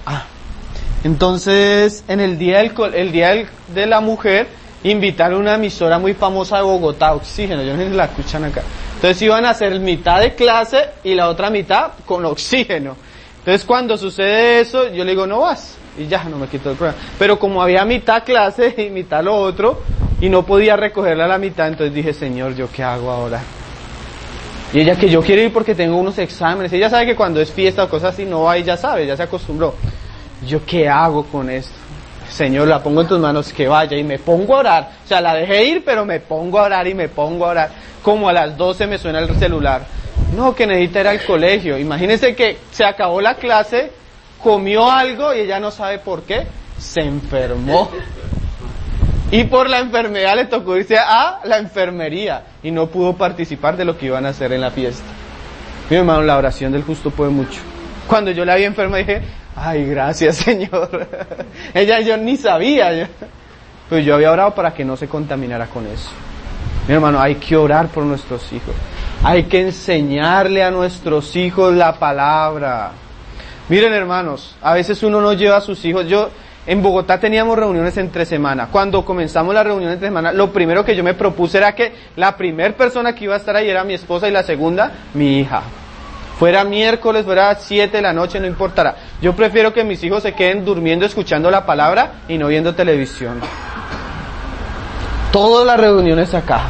en el día de la Mujer, invitaron a una emisora muy famosa de Bogotá, Oxígeno, yo no sé si la escuchan acá. Entonces iban a hacer mitad de clase y la otra mitad con Oxígeno. Entonces cuando sucede eso, yo le digo, no vas. Y ya, no me quito el problema. Pero como había mitad clase y mitad lo otro, y no podía recogerla a la mitad, entonces dije, Señor, ¿yo qué hago ahora? Y ella, que yo quiero ir porque tengo unos exámenes. Ella sabe que cuando es fiesta o cosas así, no va y ya sabe, ya se acostumbró. ¿Yo qué hago con esto? Señor, la pongo en tus manos, que vaya, y me pongo a orar. O sea, la dejé ir, pero me pongo a orar y me pongo a orar. Como a las 12 me suena el celular. No, que necesita ir al colegio. Imagínense que se acabó la clase, comió algo y ella no sabe por qué, se enfermó. Y por la enfermedad le tocó irse a la enfermería y no pudo participar de lo que iban a hacer en la fiesta. Mi hermano, la oración del justo puede mucho. Cuando yo la vi enferma dije, ay, gracias, Señor. Yo ni sabía. Pero yo había orado para que no se contaminara con eso. Mi hermano, hay que orar por nuestros hijos. Hay que enseñarle a nuestros hijos la palabra. Miren, hermanos, a veces uno no lleva a sus hijos. En Bogotá teníamos reuniones entre semana. Cuando comenzamos la reunión entre semana, lo primero que yo me propuse era que la primera persona que iba a estar ahí era mi esposa y la segunda, mi hija. Fuera miércoles, fuera 7 de la noche, no importará. Yo prefiero que mis hijos se queden durmiendo escuchando la palabra y no viendo televisión. Todas las reuniones acá.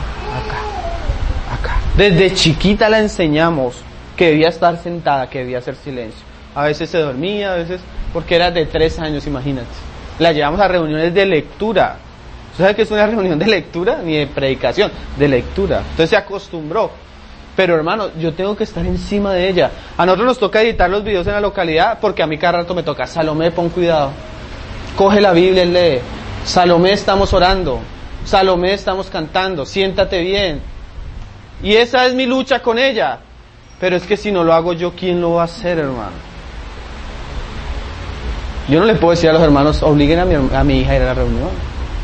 Desde chiquita la enseñamos que debía estar sentada, que debía hacer silencio. A veces se dormía, a veces, porque era de 3 años, imagínate. La llevamos a reuniones de lectura. ¿Sabes qué es una reunión de lectura? Ni de predicación, de lectura. Entonces se acostumbró. Pero hermano, yo tengo que estar encima de ella. A nosotros nos toca editar los videos en la localidad porque a mí cada rato me toca, Salomé, pon cuidado. Coge la Biblia y lee. Salomé, estamos orando. Salomé, estamos cantando. Siéntate bien. Y esa es mi lucha con ella. Pero es que si no lo hago yo, ¿quién lo va a hacer, hermano? Yo no le puedo decir a los hermanos, obliguen a mi hija a ir a la reunión.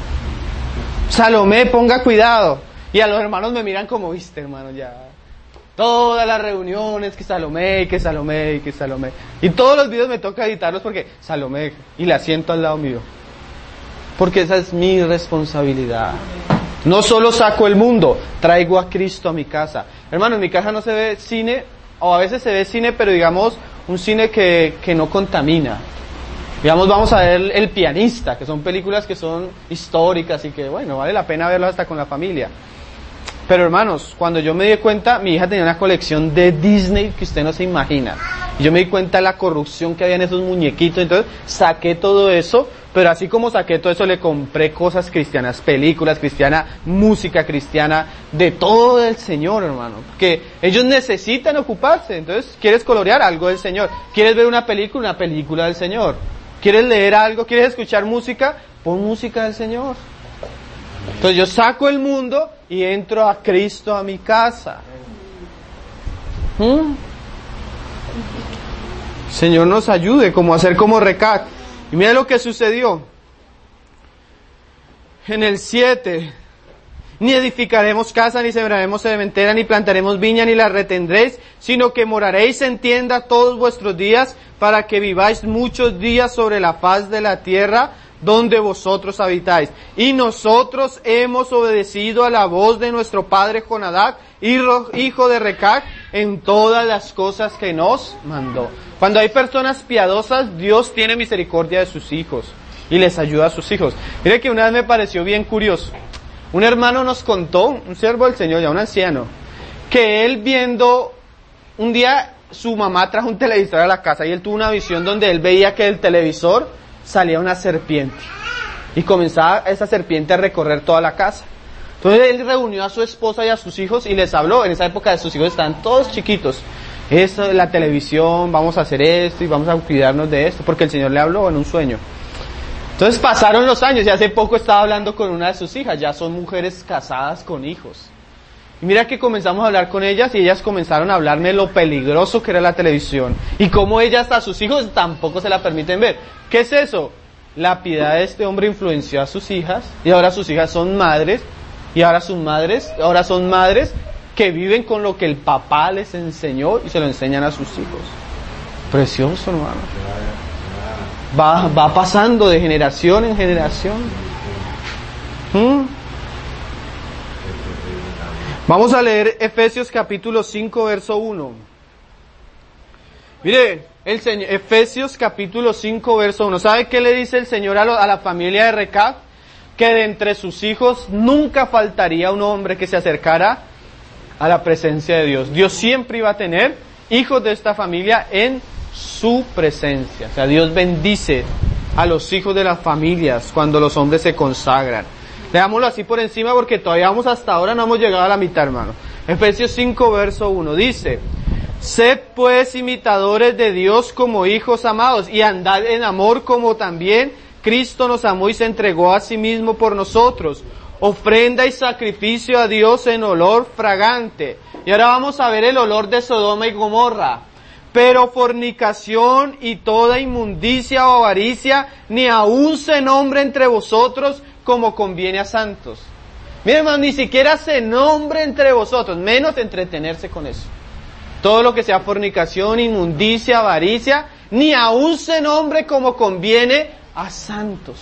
Salomé, ponga cuidado. Y a los hermanos me miran como, viste, hermano, ya. Todas las reuniones, que Salomé, que Salomé, que Salomé. Y todos los videos me toca editarlos porque Salomé, y la siento al lado mío. Porque esa es mi responsabilidad. No solo saco el mundo, traigo a Cristo a mi casa. Hermano, en mi casa no se ve cine, o a veces se ve cine, pero digamos, un cine que no contamina. Digamos, vamos a ver El Pianista, que son películas que son históricas y que, bueno, vale la pena verlas hasta con la familia. Pero hermanos, cuando yo me di cuenta, mi hija tenía una colección de Disney que usted no se imagina. Y yo me di cuenta de la corrupción que había en esos muñequitos, entonces saqué todo eso, pero así como saqué todo eso, le compré cosas cristianas, películas cristianas, música cristiana, de todo del Señor, hermano. Porque ellos necesitan ocuparse, entonces, ¿quieres colorear? Algo del Señor. ¿Quieres ver una película del Señor? ¿Quieres leer algo? ¿Quieres escuchar música? Pon música del Señor. Entonces yo saco el mundo y entro a Cristo a mi casa. Señor nos ayude como a hacer como Recab. Y mira lo que sucedió. En el 7. Ni edificaremos casa, ni sembraremos sementera, ni plantaremos viña, ni la retendréis, sino que moraréis en tienda todos vuestros días, para que viváis muchos días sobre la faz de la tierra, donde vosotros habitáis. Y nosotros hemos obedecido a la voz de nuestro padre Jonadab, hijo de Recab, en todas las cosas que nos mandó. Cuando hay personas piadosas, Dios tiene misericordia de sus hijos y les ayuda a sus hijos. Mire que una vez me pareció bien curioso. Un hermano nos contó, un siervo del Señor, ya un anciano, que él viendo, un día su mamá trajo un televisor a la casa y él tuvo una visión donde él veía que del televisor salía una serpiente y comenzaba esa serpiente a recorrer toda la casa. Entonces él reunió a su esposa y a sus hijos y les habló. En esa época de sus hijos estaban todos chiquitos. Esto de la televisión, vamos a hacer esto y vamos a cuidarnos de esto, porque el Señor le habló en un sueño. Entonces pasaron los años y hace poco estaba hablando con una de sus hijas, ya son mujeres casadas con hijos. Y mira que comenzamos a hablar con ellas y ellas comenzaron a hablarme lo peligroso que era la televisión y cómo ellas a sus hijos tampoco se la permiten ver. ¿Qué es eso? La piedad de este hombre influenció a sus hijas y ahora sus hijas son madres y ahora son madres que viven con lo que el papá les enseñó y se lo enseñan a sus hijos. Precioso, hermano. Va pasando de generación en generación. Vamos a leer Efesios capítulo 5, verso 1. Mire, Efesios capítulo 5, verso 1. ¿Sabe qué le dice el Señor a la familia de Recab? Que de entre sus hijos nunca faltaría un hombre que se acercara a la presencia de Dios. Dios siempre iba a tener hijos de esta familia en su presencia. O sea, Dios bendice a los hijos de las familias cuando los hombres se consagran. Leámoslo así por encima porque todavía hasta ahora no hemos llegado a la mitad, hermano. Efesios 5, verso 1 dice: Sed pues imitadores de Dios como hijos amados, y andad en amor como también Cristo nos amó y se entregó a sí mismo por nosotros, ofrenda y sacrificio a Dios en olor fragante. Y ahora vamos a ver el olor de Sodoma y Gomorra. Pero fornicación y toda inmundicia o avaricia, ni aun se nombre entre vosotros como conviene a santos. Miren, hermano, ni siquiera se nombre entre vosotros, menos entretenerse con eso. Todo lo que sea fornicación, inmundicia, avaricia, ni aun se nombre como conviene a santos.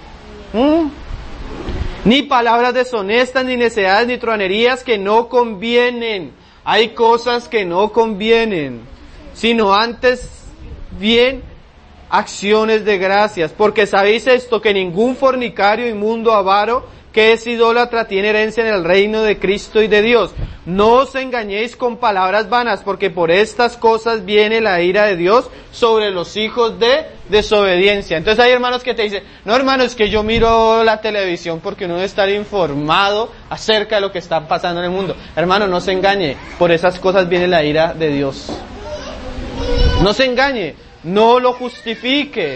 Ni palabras deshonestas, ni necedades, ni truanerías que no convienen. Hay cosas que no convienen, sino antes bien acciones de gracias, porque sabéis esto, que ningún fornicario, inmundo, avaro, que es idólatra, tiene herencia en el reino de Cristo y de Dios. No os engañéis con palabras vanas, porque por estas cosas viene la ira de Dios sobre los hijos de desobediencia. Entonces hay hermanos que te dicen: no, hermano, es que yo miro la televisión porque uno debe estar informado acerca de lo que está pasando en el mundo. Hermano, no se engañe, por esas cosas viene la ira de Dios. No se engañe, no lo justifique.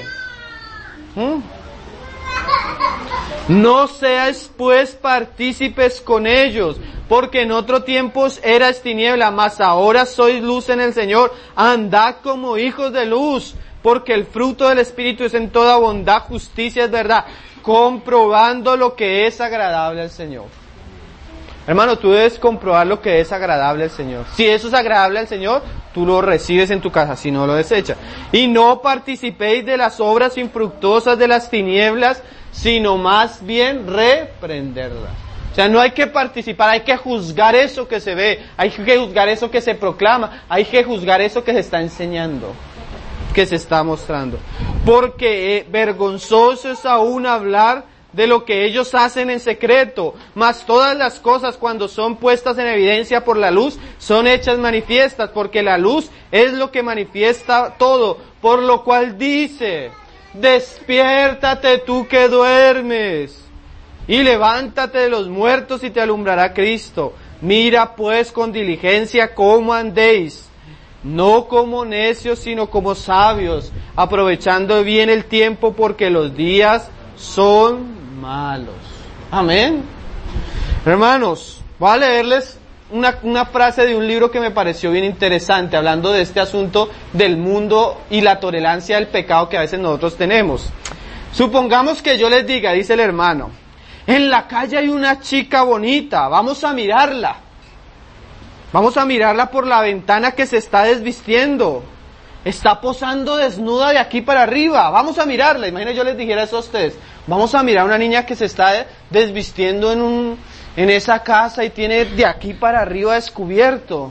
No seáis pues partícipes con ellos, porque en otro tiempo erais tiniebla, mas ahora sois luz en el Señor. Andad como hijos de luz, porque el fruto del Espíritu es en toda bondad, justicia, es verdad, comprobando lo que es agradable al Señor. Hermano, tú debes comprobar lo que es agradable al Señor. Si eso es agradable al Señor, tú lo recibes en tu casa, si no lo desechas. Y no participéis de las obras infructuosas de las tinieblas, sino más bien reprenderlas. O sea, no hay que participar, hay que juzgar eso que se ve, hay que juzgar eso que se proclama, hay que juzgar eso que se está enseñando, que se está mostrando. Porque vergonzoso es aún hablar de lo que ellos hacen en secreto, mas todas las cosas cuando son puestas en evidencia por la luz, son hechas manifiestas, porque la luz es lo que manifiesta todo, por lo cual dice, despiértate tú que duermes, y levántate de los muertos y te alumbrará Cristo. Mira pues con diligencia cómo andéis, no como necios sino como sabios, aprovechando bien el tiempo porque los días son malos. Amén. Hermanos, voy a leerles una frase de un libro que me pareció bien interesante, hablando de este asunto del mundo y la tolerancia del pecado que a veces nosotros tenemos. Supongamos que yo les diga, dice el hermano, en la calle hay una chica bonita, vamos a mirarla. Vamos a mirarla por la ventana que se está desvistiendo. Está posando desnuda de aquí para arriba. Vamos a mirarla. Imagínense yo les dijera eso a ustedes. Vamos a mirar a una niña que se está desvistiendo en esa casa y tiene de aquí para arriba descubierto.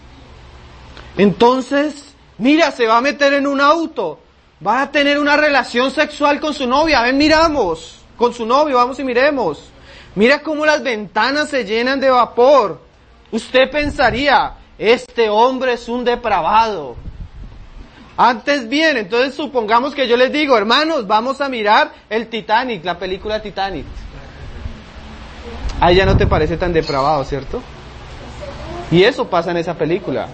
Entonces, mira, se va a meter en un auto. Va a tener una relación sexual con su novia. Ven, miramos. Con su novio, vamos y miremos. Mira cómo las ventanas se llenan de vapor. Usted pensaría, este hombre es un depravado. Antes bien, entonces supongamos que yo les digo, hermanos, vamos a mirar el Titanic, la película Titanic. Ahí ya no te parece tan depravado, ¿cierto? Y eso pasa en esa película.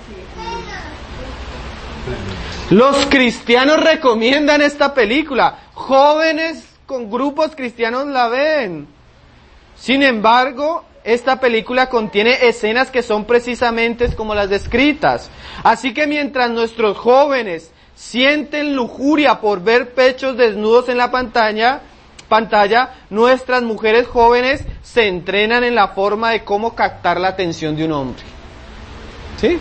Los cristianos recomiendan esta película. Jóvenes con grupos cristianos la ven. Sin embargo, esta película contiene escenas que son precisamente como las descritas. Así que mientras nuestros jóvenes sienten lujuria por ver pechos desnudos en la pantalla, nuestras mujeres jóvenes se entrenan en la forma de cómo captar la atención de un hombre. ¿Sí?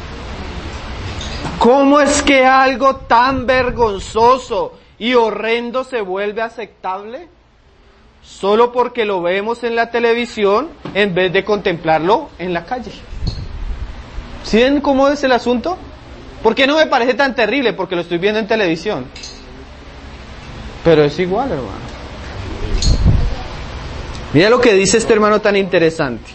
¿Cómo es que algo tan vergonzoso y horrendo se vuelve aceptable? Solo porque lo vemos en la televisión en vez de contemplarlo en la calle. ¿Sí ven cómo es el asunto? ¿Por qué no me parece tan terrible? Porque lo estoy viendo en televisión. Pero es igual, hermano. Mira lo que dice este hermano tan interesante.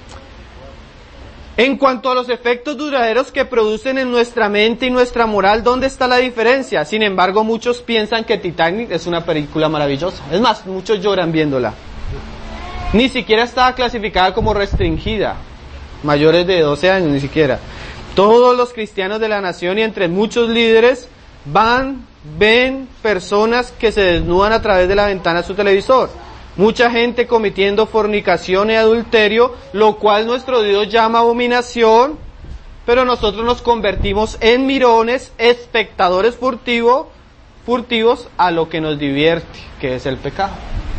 En cuanto a los efectos duraderos que producen en nuestra mente y nuestra moral, ¿dónde está la diferencia? Sin embargo, muchos piensan que Titanic es una película maravillosa. Es más, muchos lloran viéndola. Ni siquiera estaba clasificada como restringida. Mayores de 12 años, ni siquiera. Todos los cristianos de la nación y entre muchos líderes ven personas que se desnudan a través de la ventana de su televisor. Mucha gente cometiendo fornicación y adulterio, lo cual nuestro Dios llama abominación, pero nosotros nos convertimos en mirones, espectadores furtivos a lo que nos divierte, que es el pecado.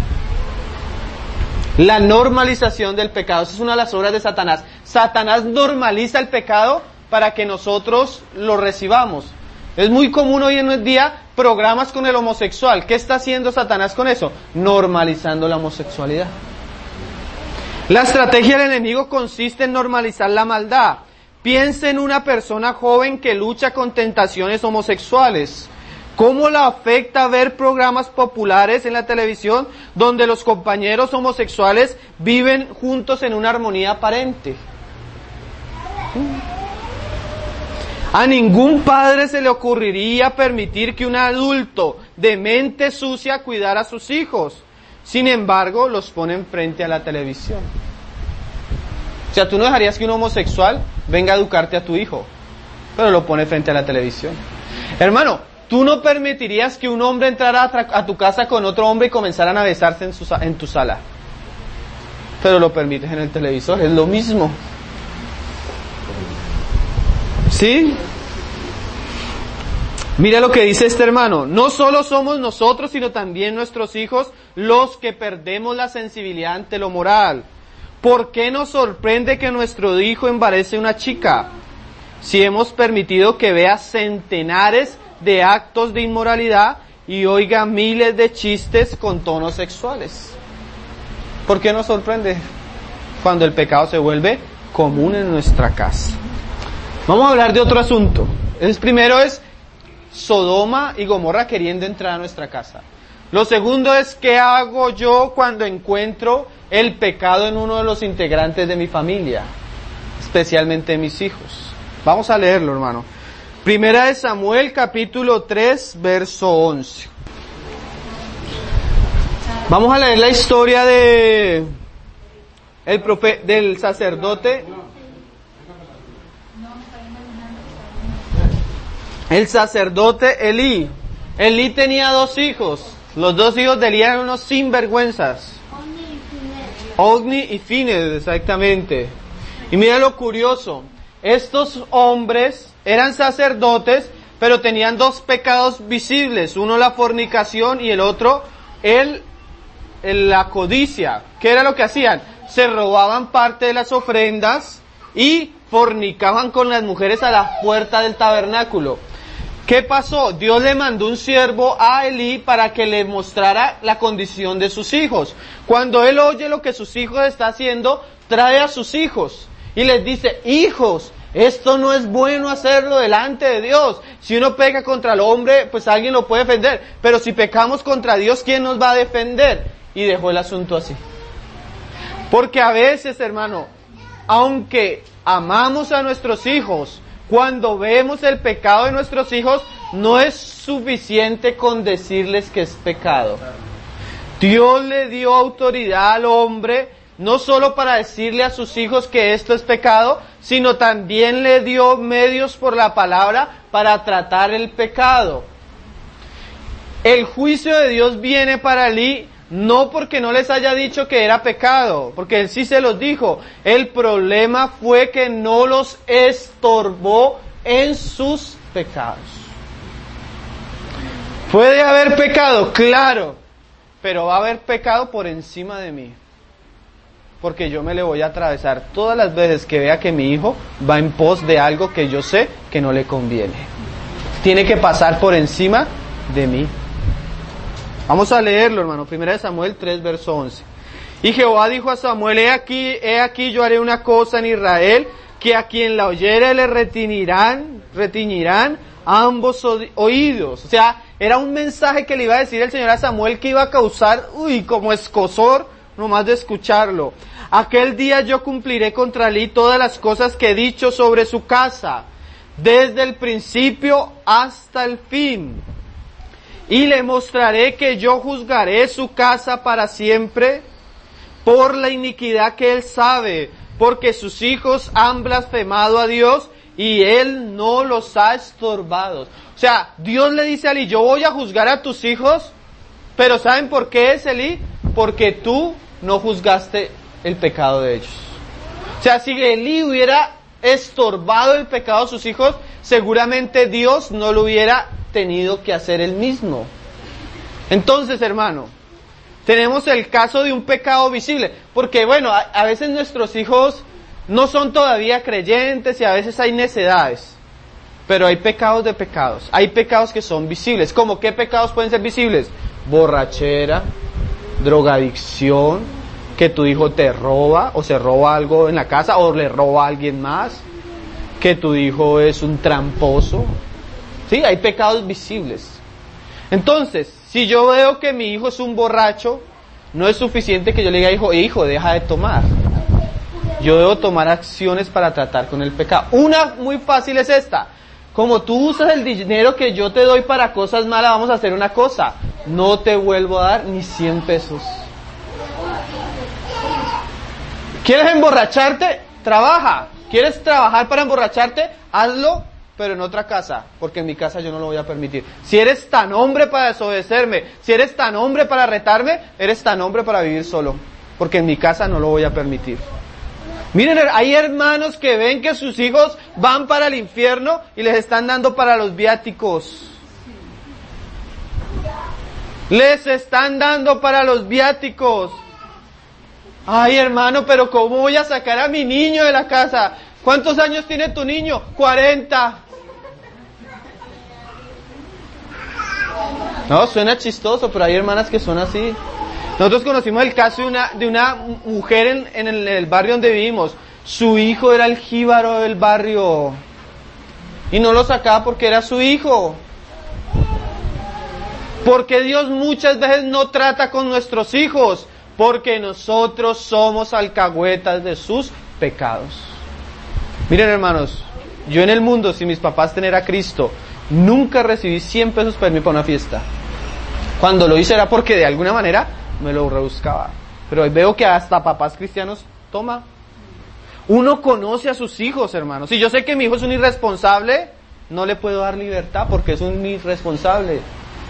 La normalización del pecado, esa es una de las obras de Satanás. Satanás normaliza el pecado para que nosotros lo recibamos. Es muy común hoy en día programas con el homosexual. ¿Qué está haciendo Satanás con eso? Normalizando la homosexualidad. La estrategia del enemigo consiste en normalizar la maldad. Piensa en una persona joven que lucha con tentaciones homosexuales. ¿Cómo la afecta ver programas populares en la televisión donde los compañeros homosexuales viven juntos en una armonía aparente? A ningún padre se le ocurriría permitir que un adulto de mente sucia cuidara a sus hijos. Sin embargo, los ponen frente a la televisión. O sea, tú no dejarías que un homosexual venga a educarte a tu hijo, pero lo pone frente a la televisión. Hermano, tú no permitirías que un hombre entrara a tu casa con otro hombre y comenzaran a besarse en tu sala, pero lo permites en el televisor. Es lo mismo. ¿Sí? Mira lo que dice este hermano. No solo somos nosotros, sino también nuestros hijos los que perdemos la sensibilidad ante lo moral. ¿Por qué nos sorprende que nuestro hijo embarace una chica? Si hemos permitido que vea centenares de actos de inmoralidad y oiga miles de chistes con tonos sexuales. ¿Por qué nos sorprende? Cuando el pecado se vuelve común en nuestra casa. Vamos a hablar de otro asunto. El primero es Sodoma y Gomorra queriendo entrar a nuestra casa. Lo segundo es, ¿qué hago yo cuando encuentro el pecado en uno de los integrantes de mi familia? Especialmente de mis hijos. Vamos a leerlo, hermano. Primera de Samuel, capítulo 3, verso 11. Vamos a leer la historia del sacerdote. El sacerdote Elí. Elí tenía 2 hijos. Los 2 hijos de Elí eran unos sinvergüenzas. Ogni y Fines, exactamente. Y mira lo curioso. Estos hombres eran sacerdotes, pero tenían 2 pecados visibles. Uno la fornicación y el otro la codicia. ¿Qué era lo que hacían? Se robaban parte de las ofrendas y fornicaban con las mujeres a la puerta del tabernáculo. ¿Qué pasó? Dios le mandó un siervo a Elí para que le mostrara la condición de sus hijos. Cuando él oye lo que sus hijos están haciendo, trae a sus hijos y les dice: hijos, esto no es bueno hacerlo delante de Dios. Si uno peca contra el hombre, pues alguien lo puede defender. Pero si pecamos contra Dios, ¿quién nos va a defender? Y dejó el asunto así. Porque a veces, hermano, aunque amamos a nuestros hijos, cuando vemos el pecado de nuestros hijos, no es suficiente con decirles que es pecado. Dios le dio autoridad al hombre, no solo para decirle a sus hijos que esto es pecado, sino también le dio medios por la palabra para tratar el pecado. El juicio de Dios viene para Elí, no porque no les haya dicho que era pecado, porque él sí se los dijo. El problema fue que no los estorbó en sus pecados. ¿Puede haber pecado? Claro, pero va a haber pecado por encima de mí. Porque yo me le voy a atravesar todas las veces que vea que mi hijo va en pos de algo que yo sé que no le conviene. Tiene que pasar por encima de mí. Vamos a leerlo, hermano. Primera de Samuel 3, verso 11. Y Jehová dijo a Samuel: he aquí yo haré una cosa en Israel, que a quien la oyere le retiñirán ambos oídos. O sea, era un mensaje que le iba a decir el Señor a Samuel que iba a causar, como escozor, nomás de escucharlo. Aquel día yo cumpliré contra Elí todas las cosas que he dicho sobre su casa, desde el principio hasta el fin. Y le mostraré que yo juzgaré su casa para siempre por la iniquidad que él sabe, porque sus hijos han blasfemado a Dios y él no los ha estorbado. O sea, Dios le dice a Elí: yo voy a juzgar a tus hijos, pero ¿saben por qué es, Elí? Porque tú no juzgaste el pecado de ellos. O sea, si Elí hubiera estorbado el pecado de sus hijos, seguramente Dios no lo hubiera tenido que hacer él mismo. Entonces, hermano, tenemos el caso de un pecado visible, porque bueno, a veces nuestros hijos no son todavía creyentes y a veces hay necedades, pero hay pecados de pecados. Hay pecados que son visibles. ¿Cómo qué pecados pueden ser visibles? Borrachera, drogadicción, que tu hijo te roba o se roba algo en la casa o le roba a alguien más, que tu hijo es un tramposo. Sí, hay pecados visibles. Entonces, si yo veo que mi hijo es un borracho, no es suficiente que yo le diga: hijo, deja de tomar. Yo debo tomar acciones para tratar con el pecado. Una muy fácil es esta: como tú usas el dinero que yo te doy para cosas malas, vamos a hacer una cosa: no te vuelvo a dar ni 100 pesos. ¿Quieres emborracharte? Trabaja. ¿Quieres trabajar para emborracharte? Hazlo, pero en otra casa, porque en mi casa yo no lo voy a permitir. Si eres tan hombre para desobedecerme, si eres tan hombre para retarme, eres tan hombre para vivir solo, porque en mi casa no lo voy a permitir. Miren, hay hermanos que ven que sus hijos van para el infierno y les están dando para los viáticos. Les están dando para los viáticos. Ay, hermano, pero ¿cómo voy a sacar a mi niño de la casa? ¿Cuántos años tiene tu niño? 40. No, suena chistoso, pero hay hermanas que son así. Nosotros conocimos el caso de una mujer en el barrio donde vivimos. Su hijo era el jíbaro del barrio. Y no lo sacaba porque era su hijo. Porque Dios muchas veces no trata con nuestros hijos. Porque nosotros somos alcahuetas de sus pecados. Miren, hermanos, yo en el mundo, si mis papás tener a Cristo, nunca recibí 100 pesos para irme para una fiesta. Cuando lo hice era porque de alguna manera me lo rebuscaba. Pero hoy veo que hasta papás cristianos toma. Uno conoce a sus hijos, hermanos. Si yo sé que mi hijo es un irresponsable, no le puedo dar libertad porque es un irresponsable.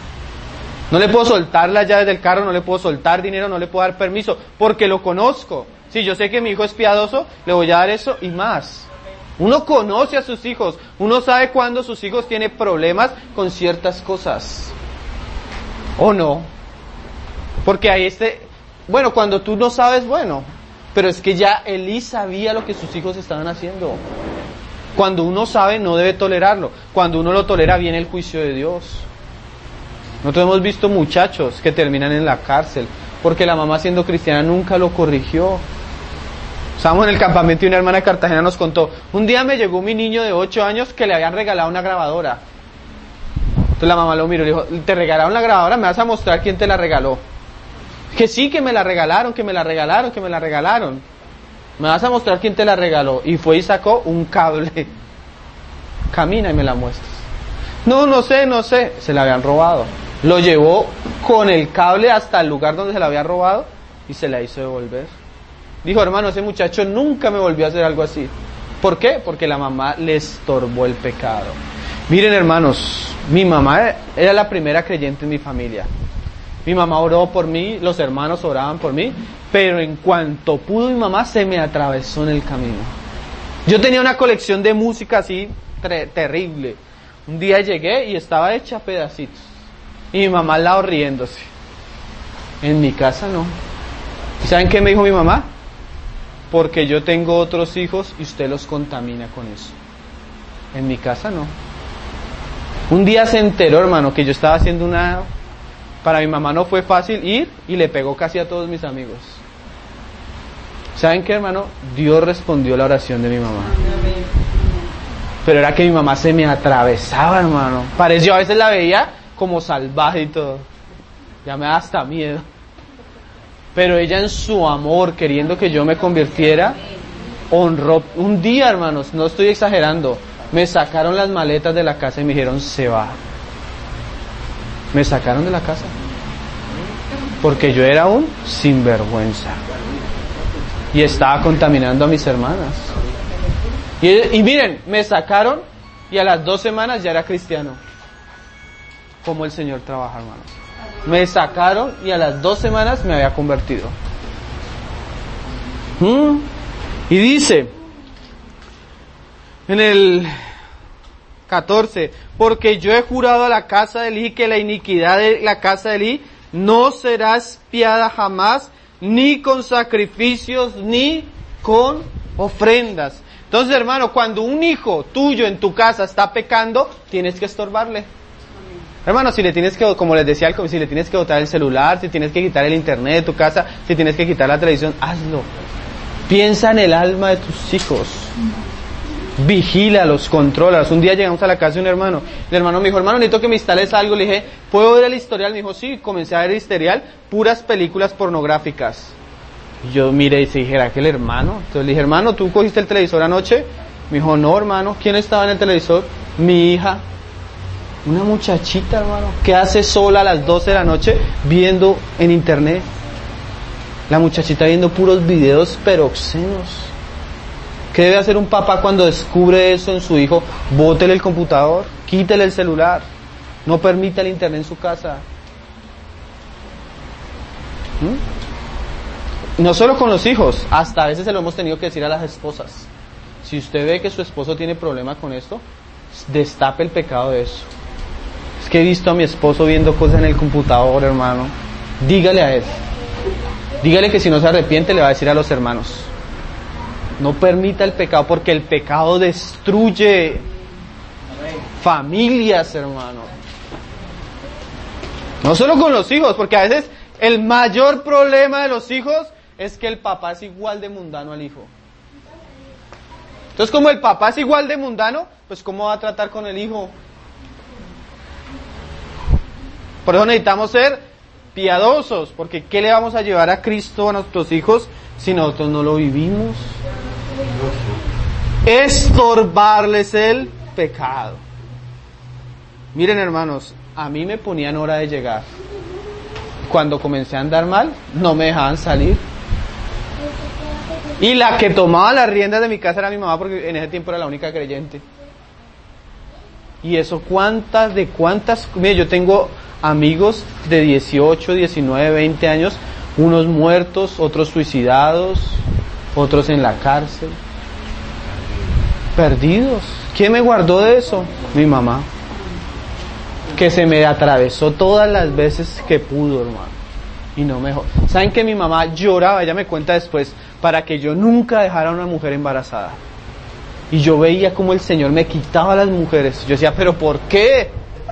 No le puedo soltar las llaves del carro, no le puedo soltar dinero, no le puedo dar permiso, porque lo conozco. Si yo sé que mi hijo es piadoso, le voy a dar eso y más. Uno conoce a sus hijos, uno sabe cuándo sus hijos tienen problemas con ciertas cosas. ¿O no? Porque ahí bueno, cuando tú no sabes, bueno, pero es que ya Elí sabía lo que sus hijos estaban haciendo. Cuando uno sabe, no debe tolerarlo. Cuando uno lo tolera, viene el juicio de Dios. Nosotros hemos visto muchachos que terminan en la cárcel porque la mamá, siendo cristiana, nunca lo corrigió. Estábamos en el campamento y una hermana de Cartagena nos contó: un día me llegó mi niño de 8 años que le habían regalado una grabadora. Entonces la mamá lo miró y le dijo: ¿te regalaron la grabadora? ¿Me vas a mostrar quién te la regaló? Que sí, que me la regalaron, que me la regalaron, que me la regalaron. ¿Me vas a mostrar quién te la regaló? Y fue y sacó un cable. Camina y me la muestras. No sé. Se la habían robado. Lo llevó con el cable hasta el lugar donde se la había robado y se la hizo devolver. Dijo: hermano, ese muchacho nunca me volvió a hacer algo así. ¿Por qué? Porque la mamá le estorbó el pecado. Miren, hermanos, mi mamá era la primera creyente en mi familia. Mi mamá oró por mí, los hermanos oraban por mí, pero en cuanto pudo mi mamá se me atravesó en el camino. Yo tenía una colección de música así terrible. Un día llegué y estaba hecha a pedacitos. Y mi mamá al lado riéndose. En mi casa no. ¿Saben qué me dijo mi mamá? Porque yo tengo otros hijos y usted los contamina con eso. En mi casa no. Un día se enteró, hermano, que yo estaba haciendo una... Para mi mamá no fue fácil ir y le pegó casi a todos mis amigos. ¿Saben qué, hermano? Dios respondió la oración de mi mamá. Pero era que mi mamá se me atravesaba, hermano. Pareció, a veces la veía como salvaje y todo. Ya me da hasta miedo. Pero ella en su amor, queriendo que yo me convirtiera, honró. Un día, hermanos, no estoy exagerando, me sacaron las maletas de la casa y me dijeron: se va. Me sacaron de la casa. Porque yo era un sinvergüenza. Y estaba contaminando a mis hermanas. Y miren, me sacaron y a las 2 semanas ya era cristiano. Como el Señor trabaja, hermanos. Me sacaron y a las 2 semanas me había convertido. Y dice en el 14: porque yo he jurado a la casa de Elí que la iniquidad de la casa de Elí no será expiada jamás, ni con sacrificios, ni con ofrendas. Entonces, hermano, cuando un hijo tuyo en tu casa está pecando, tienes que estorbarle. Hermano, si le tienes que, como les decía, si le tienes que botar el celular, si tienes que quitar el internet de tu casa, si tienes que quitar la televisión, hazlo. Piensa en el alma de tus hijos. Vigílalos, contrólalos. Un día llegamos a la casa de un hermano. El hermano me dijo: hermano, necesito que me instales algo. Le dije: ¿puedo ver el historial? Me dijo: sí. Comencé a ver el historial, puras películas pornográficas. Y yo miré y dije: ¿era aquel hermano? Entonces le dije: hermano, ¿tú cogiste el televisor anoche? Me dijo: no, hermano. ¿Quién estaba en el televisor? Mi hija. Una muchachita, hermano, que hace sola a las 12 de la noche viendo en internet. La muchachita viendo puros videos pero obscenos. ¿Qué debe hacer un papá cuando descubre eso en su hijo? Bótele el computador, quítele el celular, no permita el internet en su casa. No solo con los hijos, hasta a veces se lo hemos tenido que decir a las esposas. Si usted ve que su esposo tiene problema con esto, destape el pecado de eso. Es que he visto a mi esposo viendo cosas en el computador, hermano. Dígale a él. Dígale que si no se arrepiente le va a decir a los hermanos. No permita el pecado, porque el pecado destruye familias, hermano. No solo con los hijos, porque a veces el mayor problema de los hijos es que el papá es igual de mundano al hijo. Entonces, como el papá es igual de mundano, pues ¿cómo va a tratar con el hijo? Por eso necesitamos ser piadosos, porque ¿qué le vamos a llevar a Cristo a nuestros hijos si nosotros no lo vivimos? Estorbarles el pecado. Miren, hermanos, a mí me ponían hora de llegar. Cuando comencé a andar mal, no me dejaban salir. Y la que tomaba las riendas de mi casa era mi mamá, porque en ese tiempo era la única creyente. Y eso, mire, yo tengo amigos de 18, 19, 20 años, unos muertos, otros suicidados, otros en la cárcel, perdidos. ¿Quién me guardó de eso? Mi mamá, que se me atravesó todas las veces que pudo, hermano, y no me dejó. ¿Saben que mi mamá lloraba? Ella me cuenta después, para que yo nunca dejara a una mujer embarazada. Y yo veía como el Señor me quitaba a las mujeres. Yo decía, ¿pero por qué?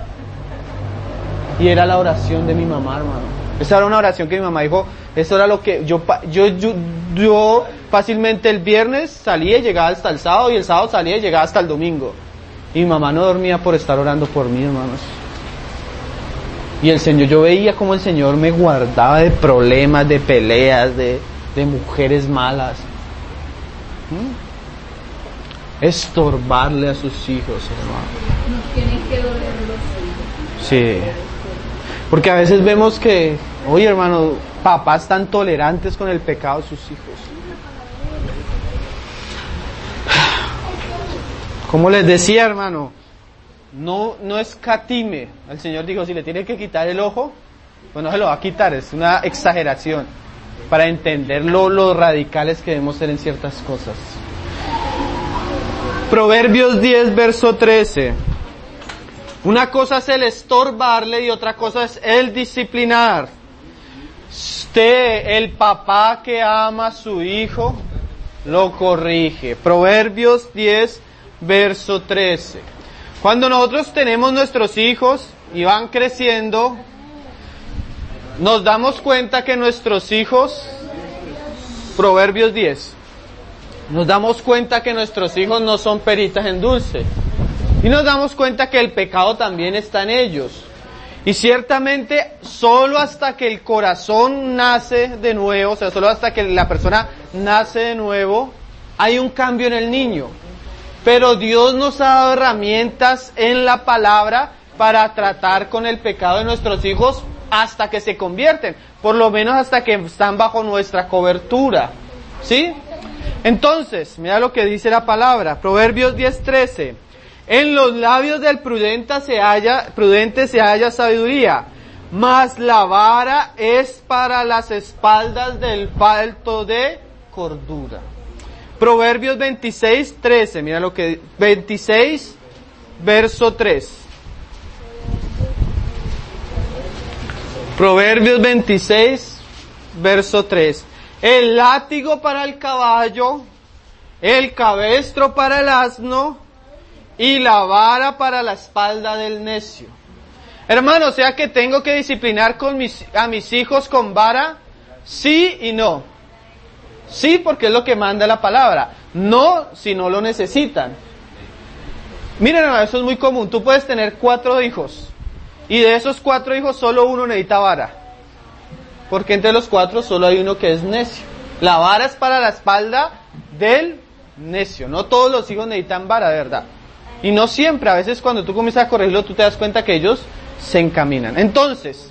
Y era la oración de mi mamá, hermano. Esa era una oración que mi mamá dijo. Eso era lo que yo fácilmente el viernes salía y llegaba hasta el sábado, y el sábado salía y llegaba hasta el domingo. Y mi mamá no dormía por estar orando por mí, hermanos. Y el Señor, yo veía como el Señor me guardaba de problemas, de peleas, de mujeres malas. Estorbarle a sus hijos, hermano. Nos tienen que doler los hijos. Sí. Porque a veces vemos que, oye, hermano, papás tan tolerantes con el pecado de sus hijos. Como les decía, hermano, no escatime. El Señor dijo, si le tiene que quitar el ojo, pues no se lo va a quitar. Es una exageración para entender lo radicales que debemos ser en ciertas cosas. Proverbios 10, verso 13. Una cosa es el estorbarle y otra cosa es el disciplinar. Usted, el papá que ama a su hijo, lo corrige. Proverbios 10, verso 13. Cuando nosotros tenemos nuestros hijos y van creciendo, nos damos cuenta que nuestros hijos, Proverbios 10, nos damos cuenta que nuestros hijos no son peritas en dulce. Y nos damos cuenta que el pecado también está en ellos. Y ciertamente, solo hasta que el corazón nace de nuevo, o sea, solo hasta que la persona nace de nuevo, hay un cambio en el niño. Pero Dios nos ha dado herramientas en la palabra para tratar con el pecado de nuestros hijos hasta que se convierten, por lo menos hasta que están bajo nuestra cobertura. ¿Sí? Entonces, mira lo que dice la palabra, Proverbios 10:13. En los labios del prudente se halla sabiduría, mas la vara es para las espaldas del falto de cordura. Proverbios 26:13, mira lo que 26, verso 3. Proverbios 26, verso 3. El látigo para el caballo, el cabestro para el asno, y la vara para la espalda del necio. Hermano, o sea que tengo que disciplinar a mis hijos con vara, sí y no. Sí, porque es lo que manda la palabra. No, si no lo necesitan. Miren, hermano, eso es muy común. Tú puedes tener 4 hijos, y de esos 4 hijos solo uno necesita vara. Porque entre los 4 solo hay uno que es necio. La vara es para la espalda del necio. No todos los hijos necesitan vara, de verdad. Y no siempre, a veces cuando tú comienzas a corregirlo, tú te das cuenta que ellos se encaminan. Entonces,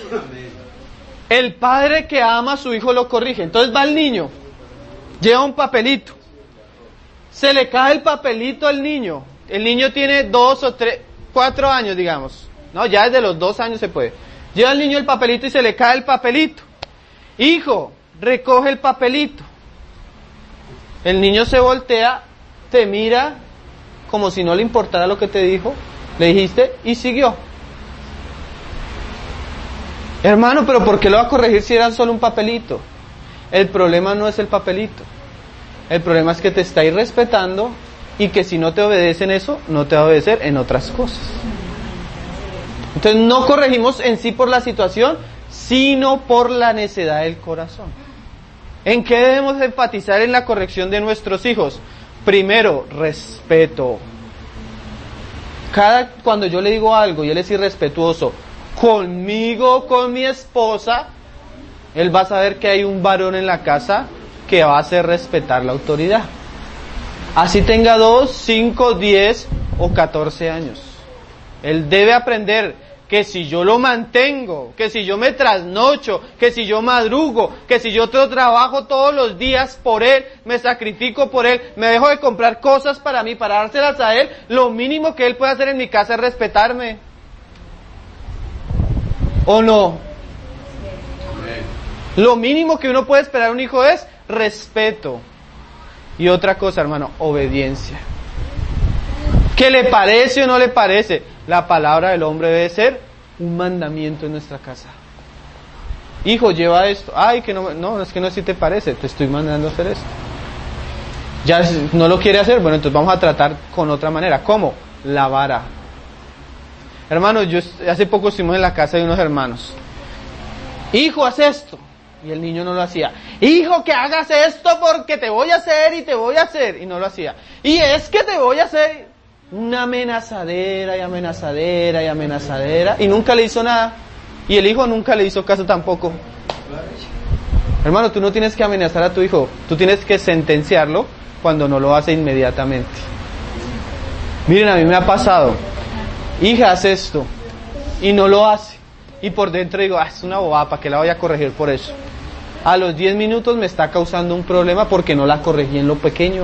el padre que ama a su hijo lo corrige. Entonces va el niño, lleva un papelito, se le cae el papelito al niño. El niño tiene 2 o 3, 4 años, digamos. No, ya desde los 2 años se puede. Lleva el niño el papelito y se le cae el papelito. Hijo, recoge el papelito. El niño se voltea, te mira como si no le importara lo que te dijo, le dijiste y siguió. Hermano, pero ¿por qué lo va a corregir si era solo un papelito? el problema no es el papelito. El problema es que te está irrespetando y que si no te obedece en eso, no te va a obedecer en otras cosas. Entonces no corregimos en sí por la situación, sino por la necedad del corazón. ¿En qué debemos enfatizar en la corrección de nuestros hijos? Primero, respeto. Cuando yo le digo algo y él es irrespetuoso conmigo, con mi esposa, él va a saber que hay un varón en la casa que va a hacer respetar la autoridad. Así tenga 2, 5, 10 o 14 años. Él debe aprender que si yo lo mantengo, que si yo me trasnocho, que si yo madrugo, que si yo trabajo todos los días por él, me sacrifico por él, me dejo de comprar cosas para mí, para dárselas a él, lo mínimo que él puede hacer en mi casa es respetarme. ¿O no? Lo mínimo que uno puede esperar de un hijo es respeto. Y otra cosa, hermano, obediencia. ¿Qué le parece o no le parece? La palabra del hombre debe ser un mandamiento en nuestra casa. Hijo, lleva esto. Ay, que no, es que no, si te parece, te estoy mandando a hacer esto. Ya no lo quiere hacer, bueno, entonces vamos a tratar con otra manera. ¿Cómo? La vara. Hermanos, hace poco estuvimos en la casa de unos hermanos. Hijo, haz esto. Y el niño no lo hacía. Hijo, que hagas esto porque te voy a hacer y te voy a hacer. Y no lo hacía. Y es que te voy a hacer. Una amenazadera y amenazadera y amenazadera. Y nunca le hizo nada. Y el hijo nunca le hizo caso tampoco. Hermano, tú no tienes que amenazar a tu hijo. Tú tienes que sentenciarlo cuando no lo hace inmediatamente. Miren, a mí me ha pasado. Hija, haz esto. Y no lo hace. Y por dentro digo, es una bobada, ¿para qué la voy a corregir por eso? A los 10 minutos me está causando un problema porque no la corregí en lo pequeño.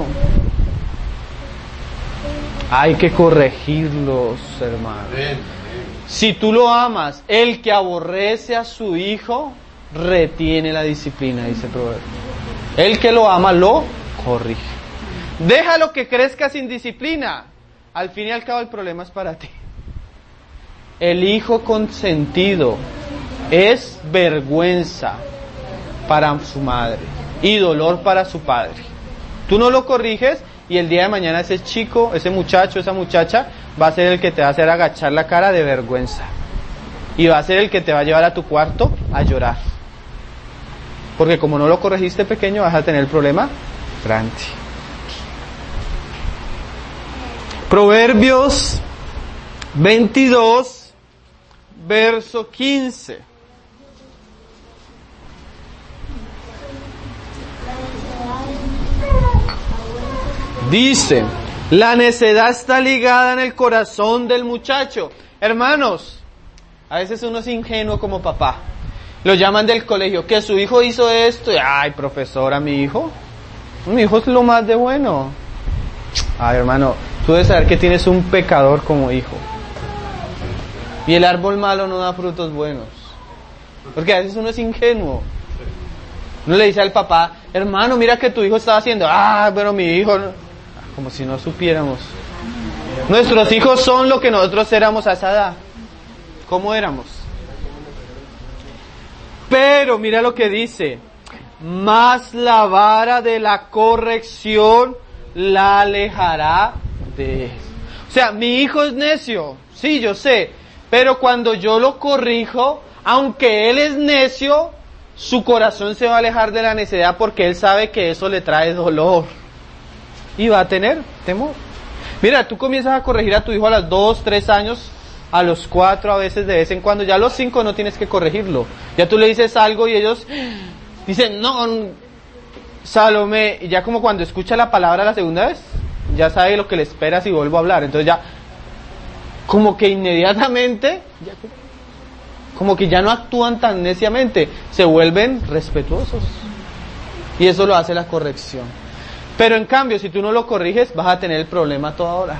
Hay que corregirlos, hermano. Si tú lo amas, el que aborrece a su hijo, retiene la disciplina, dice el proverbio. El que lo ama, lo corrige. Déjalo que crezca sin disciplina. Al fin y al cabo el problema es para ti. El hijo consentido es vergüenza para su madre y dolor para su padre. Tú no lo corriges y el día de mañana ese chico, ese muchacho, esa muchacha va a ser el que te va a hacer agachar la cara de vergüenza. Y va a ser el que te va a llevar a tu cuarto a llorar. Porque como no lo corregiste pequeño, vas a tener el problema grande. Proverbios 22, verso 15. Dice, la necedad está ligada en el corazón del muchacho. Hermanos, a veces uno es ingenuo como papá. Lo llaman del colegio, que su hijo hizo esto. Y, ay, profesora, mi hijo es lo más de bueno. Ay, hermano, tú debes saber que tienes un pecador como hijo. Y el árbol malo no da frutos buenos. Porque a veces uno es ingenuo. Uno le dice al papá, hermano, mira que tu hijo estaba haciendo. Ah, pero mi hijo no. Como si no supiéramos. Nuestros hijos son lo que nosotros éramos a esa edad. ¿Cómo éramos? Pero mira lo que dice. Mas la vara de la corrección la alejará de él. O sea, mi hijo es necio. Sí, yo sé. Pero cuando yo lo corrijo, aunque él es necio, su corazón se va a alejar de la necedad porque él sabe que eso le trae dolor. Y va a tener temor. Mira, tú comienzas a corregir a tu hijo a los 2, 3 años, a los 4 a veces, de vez en cuando. Ya a los 5 no tienes que corregirlo. Ya tú le dices algo y ellos dicen, no, Salomé. Y ya como cuando escucha la palabra la segunda vez, ya sabe lo que le espera si vuelvo a hablar. Entonces ya, como que inmediatamente, como que ya no actúan tan neciamente, se vuelven respetuosos. Y eso lo hace la corrección. Pero en cambio, si tú no lo corriges, vas a tener el problema toda hora.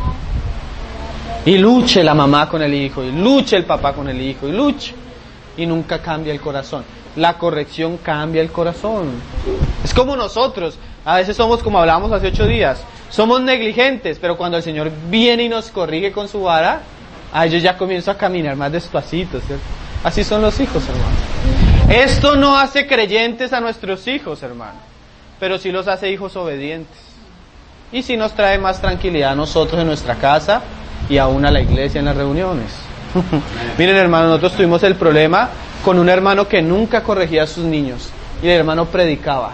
Y luche la mamá con el hijo, y luche el papá con el hijo, y luche. Y nunca cambia el corazón. La corrección cambia el corazón. Es como nosotros. A veces somos, como hablábamos hace 8 días, somos negligentes, pero cuando el Señor viene y nos corrige con su vara, a ellos ya comienzo a caminar más despacito, ¿cierto? Así son los hijos, hermano. Esto no hace creyentes a nuestros hijos, hermano, pero sí los hace hijos obedientes. Y sí nos trae más tranquilidad a nosotros en nuestra casa y aún a la iglesia en las reuniones. Miren, hermano, nosotros tuvimos el problema con un hermano que nunca corregía a sus niños y el hermano predicaba.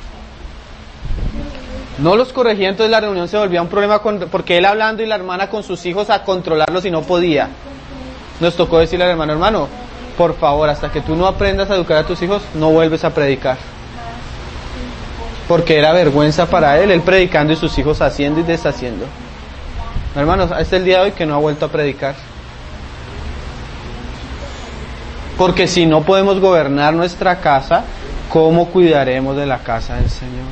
No los corregía, entonces la reunión se volvía un problema porque él hablando y la hermana con sus hijos a controlarlos y no podía. Nos tocó decirle al hermano, hermano, por favor, hasta que tú no aprendas a educar a tus hijos, no vuelves a predicar. Porque era vergüenza para él predicando y sus hijos haciendo y deshaciendo. Hermanos, hasta el día de hoy que no ha vuelto a predicar. Porque si no podemos gobernar nuestra casa, ¿cómo cuidaremos de la casa del Señor?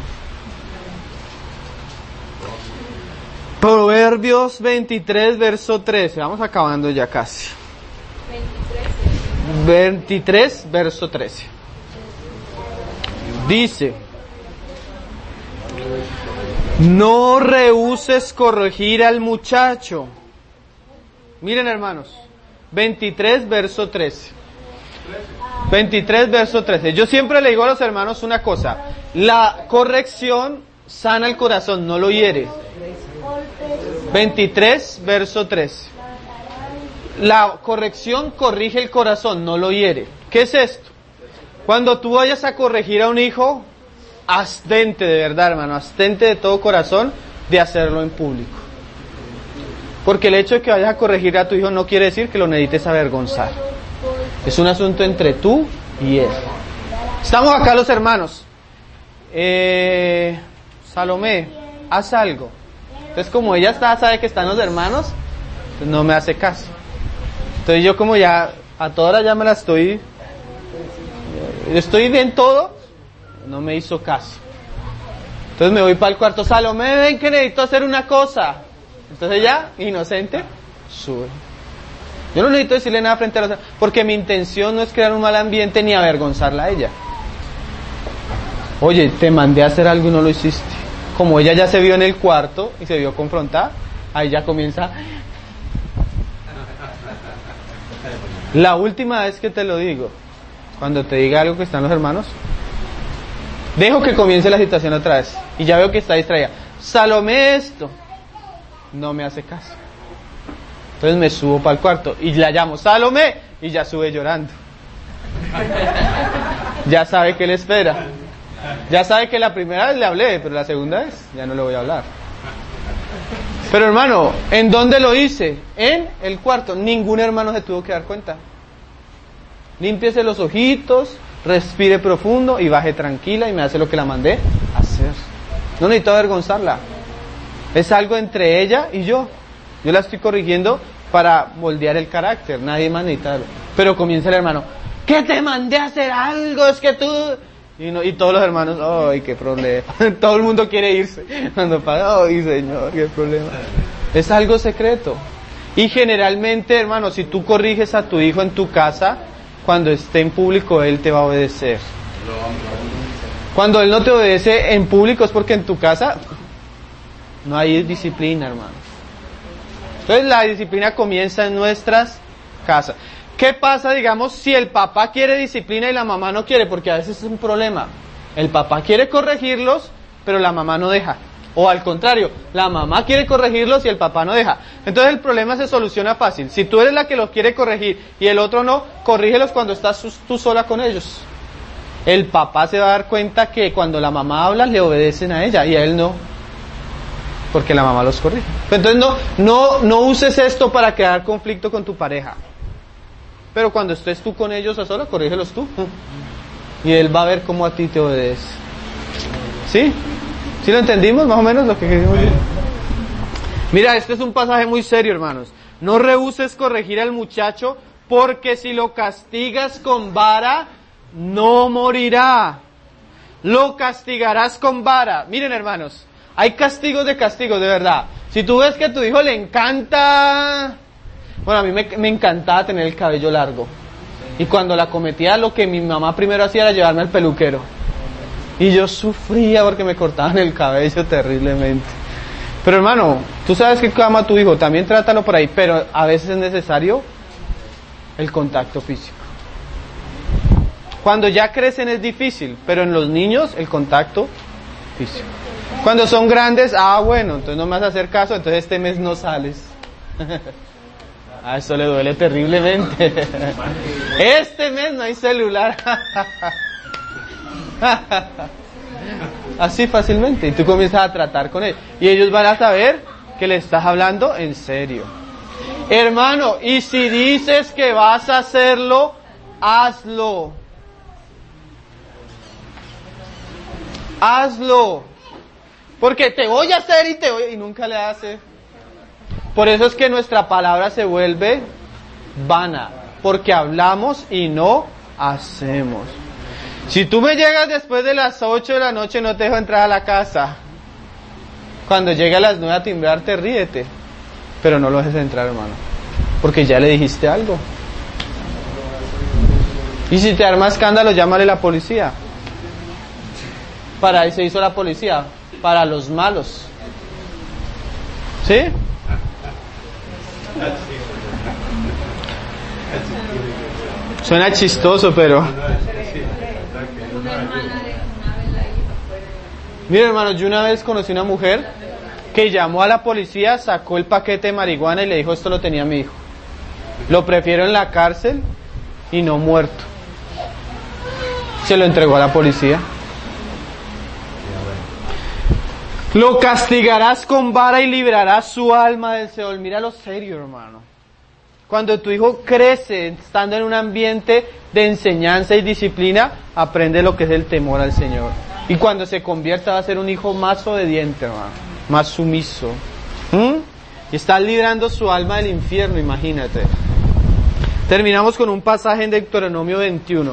Proverbios 23, verso 13. Vamos acabando ya casi. 23, verso 13. Dice: no rehuses corregir al muchacho. Miren, hermanos, 23, verso 13. 23, verso 13. Yo siempre le digo a los hermanos una cosa: la corrección sana el corazón, no lo hiere. 23, verso 13. La corrección corrige el corazón, no lo hiere. ¿Qué es esto? Cuando tú vayas a corregir a un hijo, abstente de verdad, hermano, abstente de todo corazón de hacerlo en público. Porque el hecho de que vayas a corregir a tu hijo no quiere decir que lo necesites avergonzar. Es un asunto entre tú y él. Estamos acá los hermanos. Salomé, haz algo. Entonces, como ella sabe que están los hermanos, pues no me hace caso. Entonces yo como ya a toda hora ya me la estoy bien todo, no me hizo caso. Entonces me voy para el cuarto: Salomé, ven que necesito hacer una cosa. Entonces ella, inocente, sube. Yo no necesito decirle nada frente a los hermanos, porque mi intención no es crear un mal ambiente ni avergonzarla a ella. Oye, te mandé a hacer algo y no lo hiciste. Como ella ya se vio en el cuarto y se vio confrontada, ahí ya comienza. La última vez que te lo digo, cuando te diga algo que están los hermanos, dejo que comience la situación otra vez. Y ya veo que está distraída. Salomé, esto. No me hace caso. Entonces me subo para el cuarto y la llamo: Salomé. Y ya sube llorando. Ya sabe que le espera. Ya sabe que la primera vez le hablé, pero la segunda vez ya no le voy a hablar. Pero hermano, ¿en dónde lo hice? En el cuarto. Ningún hermano se tuvo que dar cuenta. Límpiese los ojitos, respire profundo y baje tranquila y me hace lo que la mandé a hacer. No necesito avergonzarla. Es algo entre ella y yo. Yo la estoy corrigiendo para moldear el carácter. Nadie más necesita. Pero comienza el hermano: ¿qué te mandé a hacer algo? Es que tú... Y todos los hermanos: ¡ay, qué problema! Todo el mundo quiere irse. Cuando pasa: ¡ay, Señor, qué problema! Es algo secreto. Y generalmente, hermano, si tú corriges a tu hijo en tu casa, cuando esté en público, él te va a obedecer. Cuando él no te obedece en público es porque en tu casa no hay disciplina, hermano. Entonces la disciplina comienza en nuestras casas. ¿Qué pasa, digamos, si el papá quiere disciplina y la mamá no quiere? Porque a veces es un problema. El papá quiere corregirlos, pero la mamá no deja. O al contrario, la mamá quiere corregirlos y el papá no deja. Entonces el problema se soluciona fácil. Si tú eres la que los quiere corregir y el otro no, corrígelos cuando estás tú sola con ellos. El papá se va a dar cuenta que cuando la mamá habla le obedecen a ella y a él no. Porque la mamá los corrige. Entonces no uses esto para crear conflicto con tu pareja. Pero cuando estés tú con ellos a solas, corrígelos tú. Y él va a ver cómo a ti te obedece. ¿Sí? ¿Sí lo entendimos más o menos lo que queríamos decir? Mira, este es un pasaje muy serio, hermanos. No rehuses corregir al muchacho, porque si lo castigas con vara, no morirá. Lo castigarás con vara. Miren, hermanos, hay castigos, de verdad. Si tú ves que a tu hijo le encanta... Bueno, a mí me encantaba tener el cabello largo. Y cuando la cometía, lo que mi mamá primero hacía era llevarme al peluquero. Y yo sufría porque me cortaban el cabello terriblemente. Pero hermano, tú sabes que ama a tu hijo, también trátalo por ahí, pero a veces es necesario el contacto físico. Cuando ya crecen es difícil, pero en los niños el contacto físico. Cuando son grandes, bueno, entonces no me vas a hacer caso, entonces este mes no sales. A eso le duele terriblemente. Este mes no hay celular. Así fácilmente. Y tú comienzas a tratar con él. Y ellos van a saber que le estás hablando en serio. Hermano, y si dices que vas a hacerlo, hazlo. Hazlo. Porque te voy a hacer y nunca le hace. Por eso es que nuestra palabra se vuelve vana. Porque hablamos y no hacemos. Si tú me llegas después de las 8 de la noche, no te dejo entrar a la casa. Cuando llegue a las 9 a timbrarte, ríete. Pero no lo dejes entrar, hermano. Porque ya le dijiste algo. Y si te arma escándalo, llámale a la policía. Para ahí se hizo la policía. Para los malos. ¿Sí? Suena chistoso, pero... Mira, hermano, yo una vez conocí una mujer que llamó a la policía, sacó el paquete de marihuana y le dijo, esto lo tenía mi hijo. Lo prefiero en la cárcel y no muerto. Se lo entregó a la policía. Lo castigarás con vara y librarás su alma del Seol. Mira lo serio, hermano. Cuando tu hijo crece estando en un ambiente de enseñanza y disciplina, aprende lo que es el temor al Señor. Y cuando se convierta va a ser un hijo más obediente, hermano, más sumiso. Y está librando su alma del infierno, imagínate. Terminamos con un pasaje en Deuteronomio 21.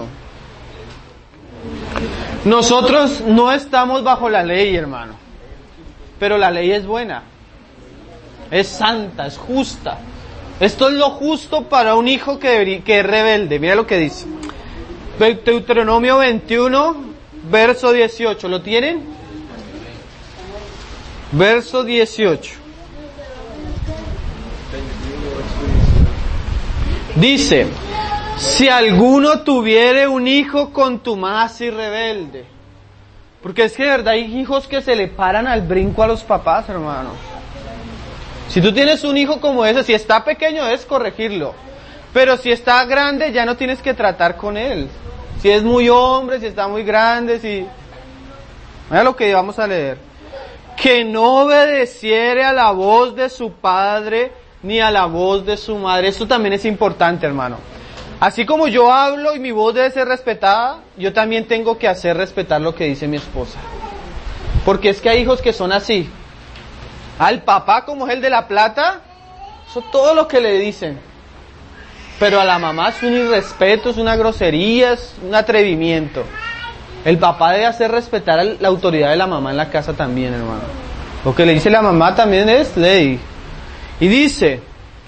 Nosotros no estamos bajo la ley, hermano. Pero la ley es buena. Es santa, es justa. Esto es lo justo para un hijo que es rebelde. Mira lo que dice. Deuteronomio 21, verso 18. ¿Lo tienen? Verso 18. Dice, si alguno tuviere un hijo contumaz y rebelde. Porque es que de verdad hay hijos que se le paran al brinco a los papás, hermano. Si tú tienes un hijo como ese, si está pequeño es corregirlo. Pero si está grande ya no tienes que tratar con él. Si es muy hombre, si está muy grande, si... Mira lo que vamos a leer. Que no obedeciere a la voz de su padre ni a la voz de su madre. Esto también es importante, hermano. Así como yo hablo y mi voz debe ser respetada, yo también tengo que hacer respetar lo que dice mi esposa. Porque es que hay hijos que son así. Al papá, como es el de la plata, eso es todo lo que le dicen. Pero a la mamá es un irrespeto, es una grosería, es un atrevimiento. El papá debe hacer respetar la autoridad de la mamá en la casa también, hermano. Lo que le dice la mamá también es ley. Y dice,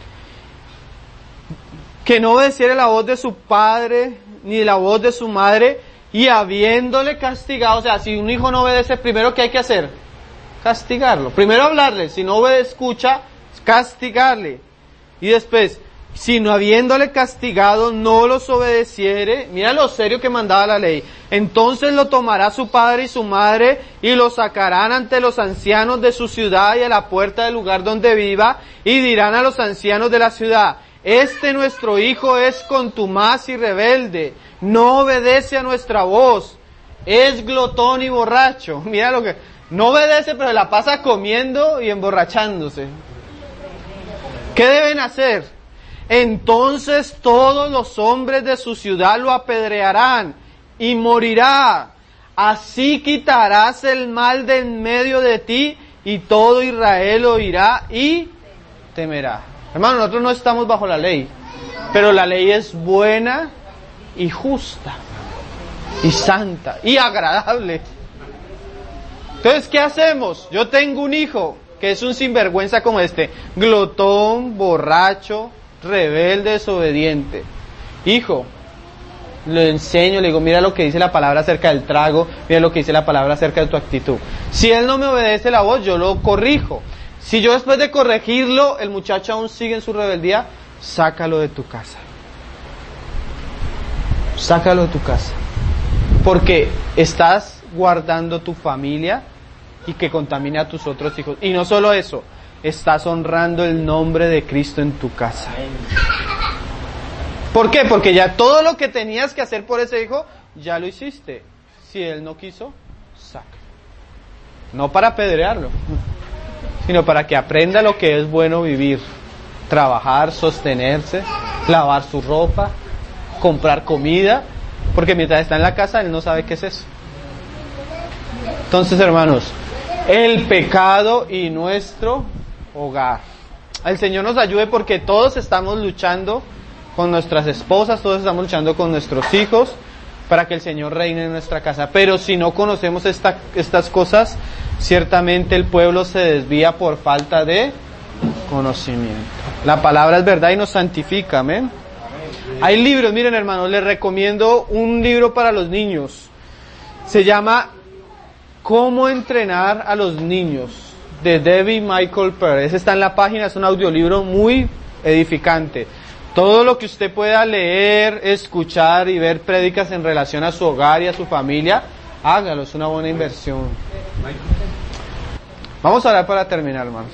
que no obedeciera la voz de su padre, ni la voz de su madre, y habiéndole castigado, o sea, si un hijo no obedece, primero, ¿qué hay que hacer? Castigarlo. Primero hablarle, si no escucha, castigarle. Y después, si no habiéndole castigado, no los obedeciere, mira lo serio que mandaba la ley, entonces lo tomará su padre y su madre, y lo sacarán ante los ancianos de su ciudad y a la puerta del lugar donde viva, y dirán a los ancianos de la ciudad, este nuestro hijo es contumaz y rebelde, no obedece a nuestra voz, es glotón y borracho. Mira lo que... No obedece, pero la pasa comiendo y emborrachándose. ¿Qué deben hacer? Entonces todos los hombres de su ciudad lo apedrearán y morirá. Así quitarás el mal de en medio de ti y todo Israel oirá y temerá. Hermano, nosotros no estamos bajo la ley, pero la ley es buena y justa y santa y agradable. Entonces, ¿qué hacemos? Yo tengo un hijo que es un sinvergüenza como este, glotón, borracho, rebelde, desobediente. Hijo, le enseño, le digo, mira lo que dice la palabra acerca del trago, mira lo que dice la palabra acerca de tu actitud. Si él no me obedece la voz, yo lo corrijo. Si yo después de corregirlo, el muchacho aún sigue en su rebeldía, sácalo de tu casa. Sácalo de tu casa. porque estás guardando tu familia y que contamine a tus otros hijos. Y no solo eso, estás honrando el nombre de Cristo en tu casa. ¿Por qué? Porque ya todo lo que tenías que hacer por ese hijo, ya lo hiciste. Si él no quiso, sácalo. No para apedrearlo, sino para que aprenda lo que es bueno vivir. Trabajar, sostenerse, lavar su ropa, comprar comida, porque mientras está en la casa él no sabe qué es eso. Entonces, hermanos, el pecado y nuestro hogar. El Señor nos ayude, porque todos estamos luchando con nuestras esposas, todos estamos luchando con nuestros hijos, para que el Señor reine en nuestra casa. Pero si no conocemos estas cosas, ciertamente el pueblo se desvía por falta de conocimiento. La palabra es verdad y nos santifica, amén. Hay libros, miren hermanos, les recomiendo un libro para los niños. Se llama ¿Cómo entrenar a los niños?, de Debbie Michael Pérez. Está en la página, es un audiolibro muy edificante. Todo lo que usted pueda leer, escuchar y ver prédicas en relación a su hogar y a su familia, hágalo, es una buena inversión. Vamos a orar para terminar, hermanos.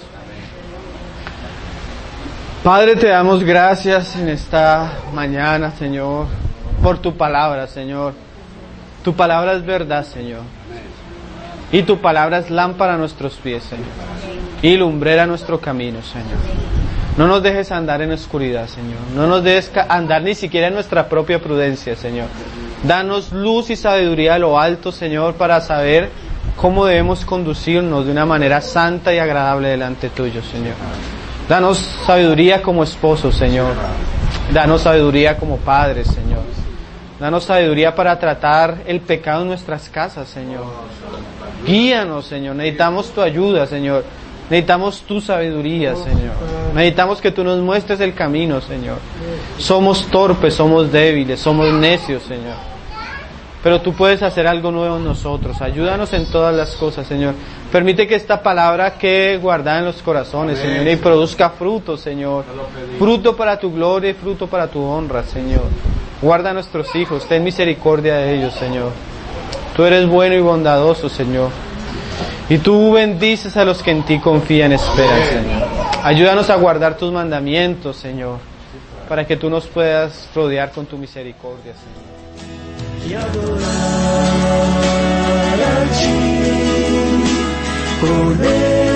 Padre, te damos gracias en esta mañana, Señor, por tu palabra, Señor. Tu palabra es verdad, Señor. Y tu palabra es lámpara a nuestros pies, Señor, y lumbrera nuestro camino, Señor. No nos dejes andar en oscuridad, Señor. No nos dejes andar ni siquiera en nuestra propia prudencia, Señor. Danos luz y sabiduría a lo alto, Señor, para saber cómo debemos conducirnos de una manera santa y agradable delante tuyo, Señor. Danos sabiduría como esposos, Señor. Danos sabiduría como padres, Señor. Danos sabiduría para tratar el pecado en nuestras casas, Señor. Guíanos, Señor. Necesitamos tu ayuda, Señor. Necesitamos tu sabiduría, Señor. Necesitamos que tú nos muestres el camino, Señor. Somos torpes, somos débiles, somos necios, Señor. Pero tú puedes hacer algo nuevo en nosotros. Ayúdanos en todas las cosas, Señor. Permite que esta palabra quede guardada en los corazones, Señor, y produzca fruto, Señor. Fruto para tu gloria y fruto para tu honra, Señor. Guarda a nuestros hijos. Ten misericordia de ellos, Señor. Tú eres bueno y bondadoso, Señor. Y tú bendices a los que en ti confían y esperan, Señor. Ayúdanos a guardar tus mandamientos, Señor, para que tú nos puedas rodear con tu misericordia, Señor. Y adorar a ti, poder.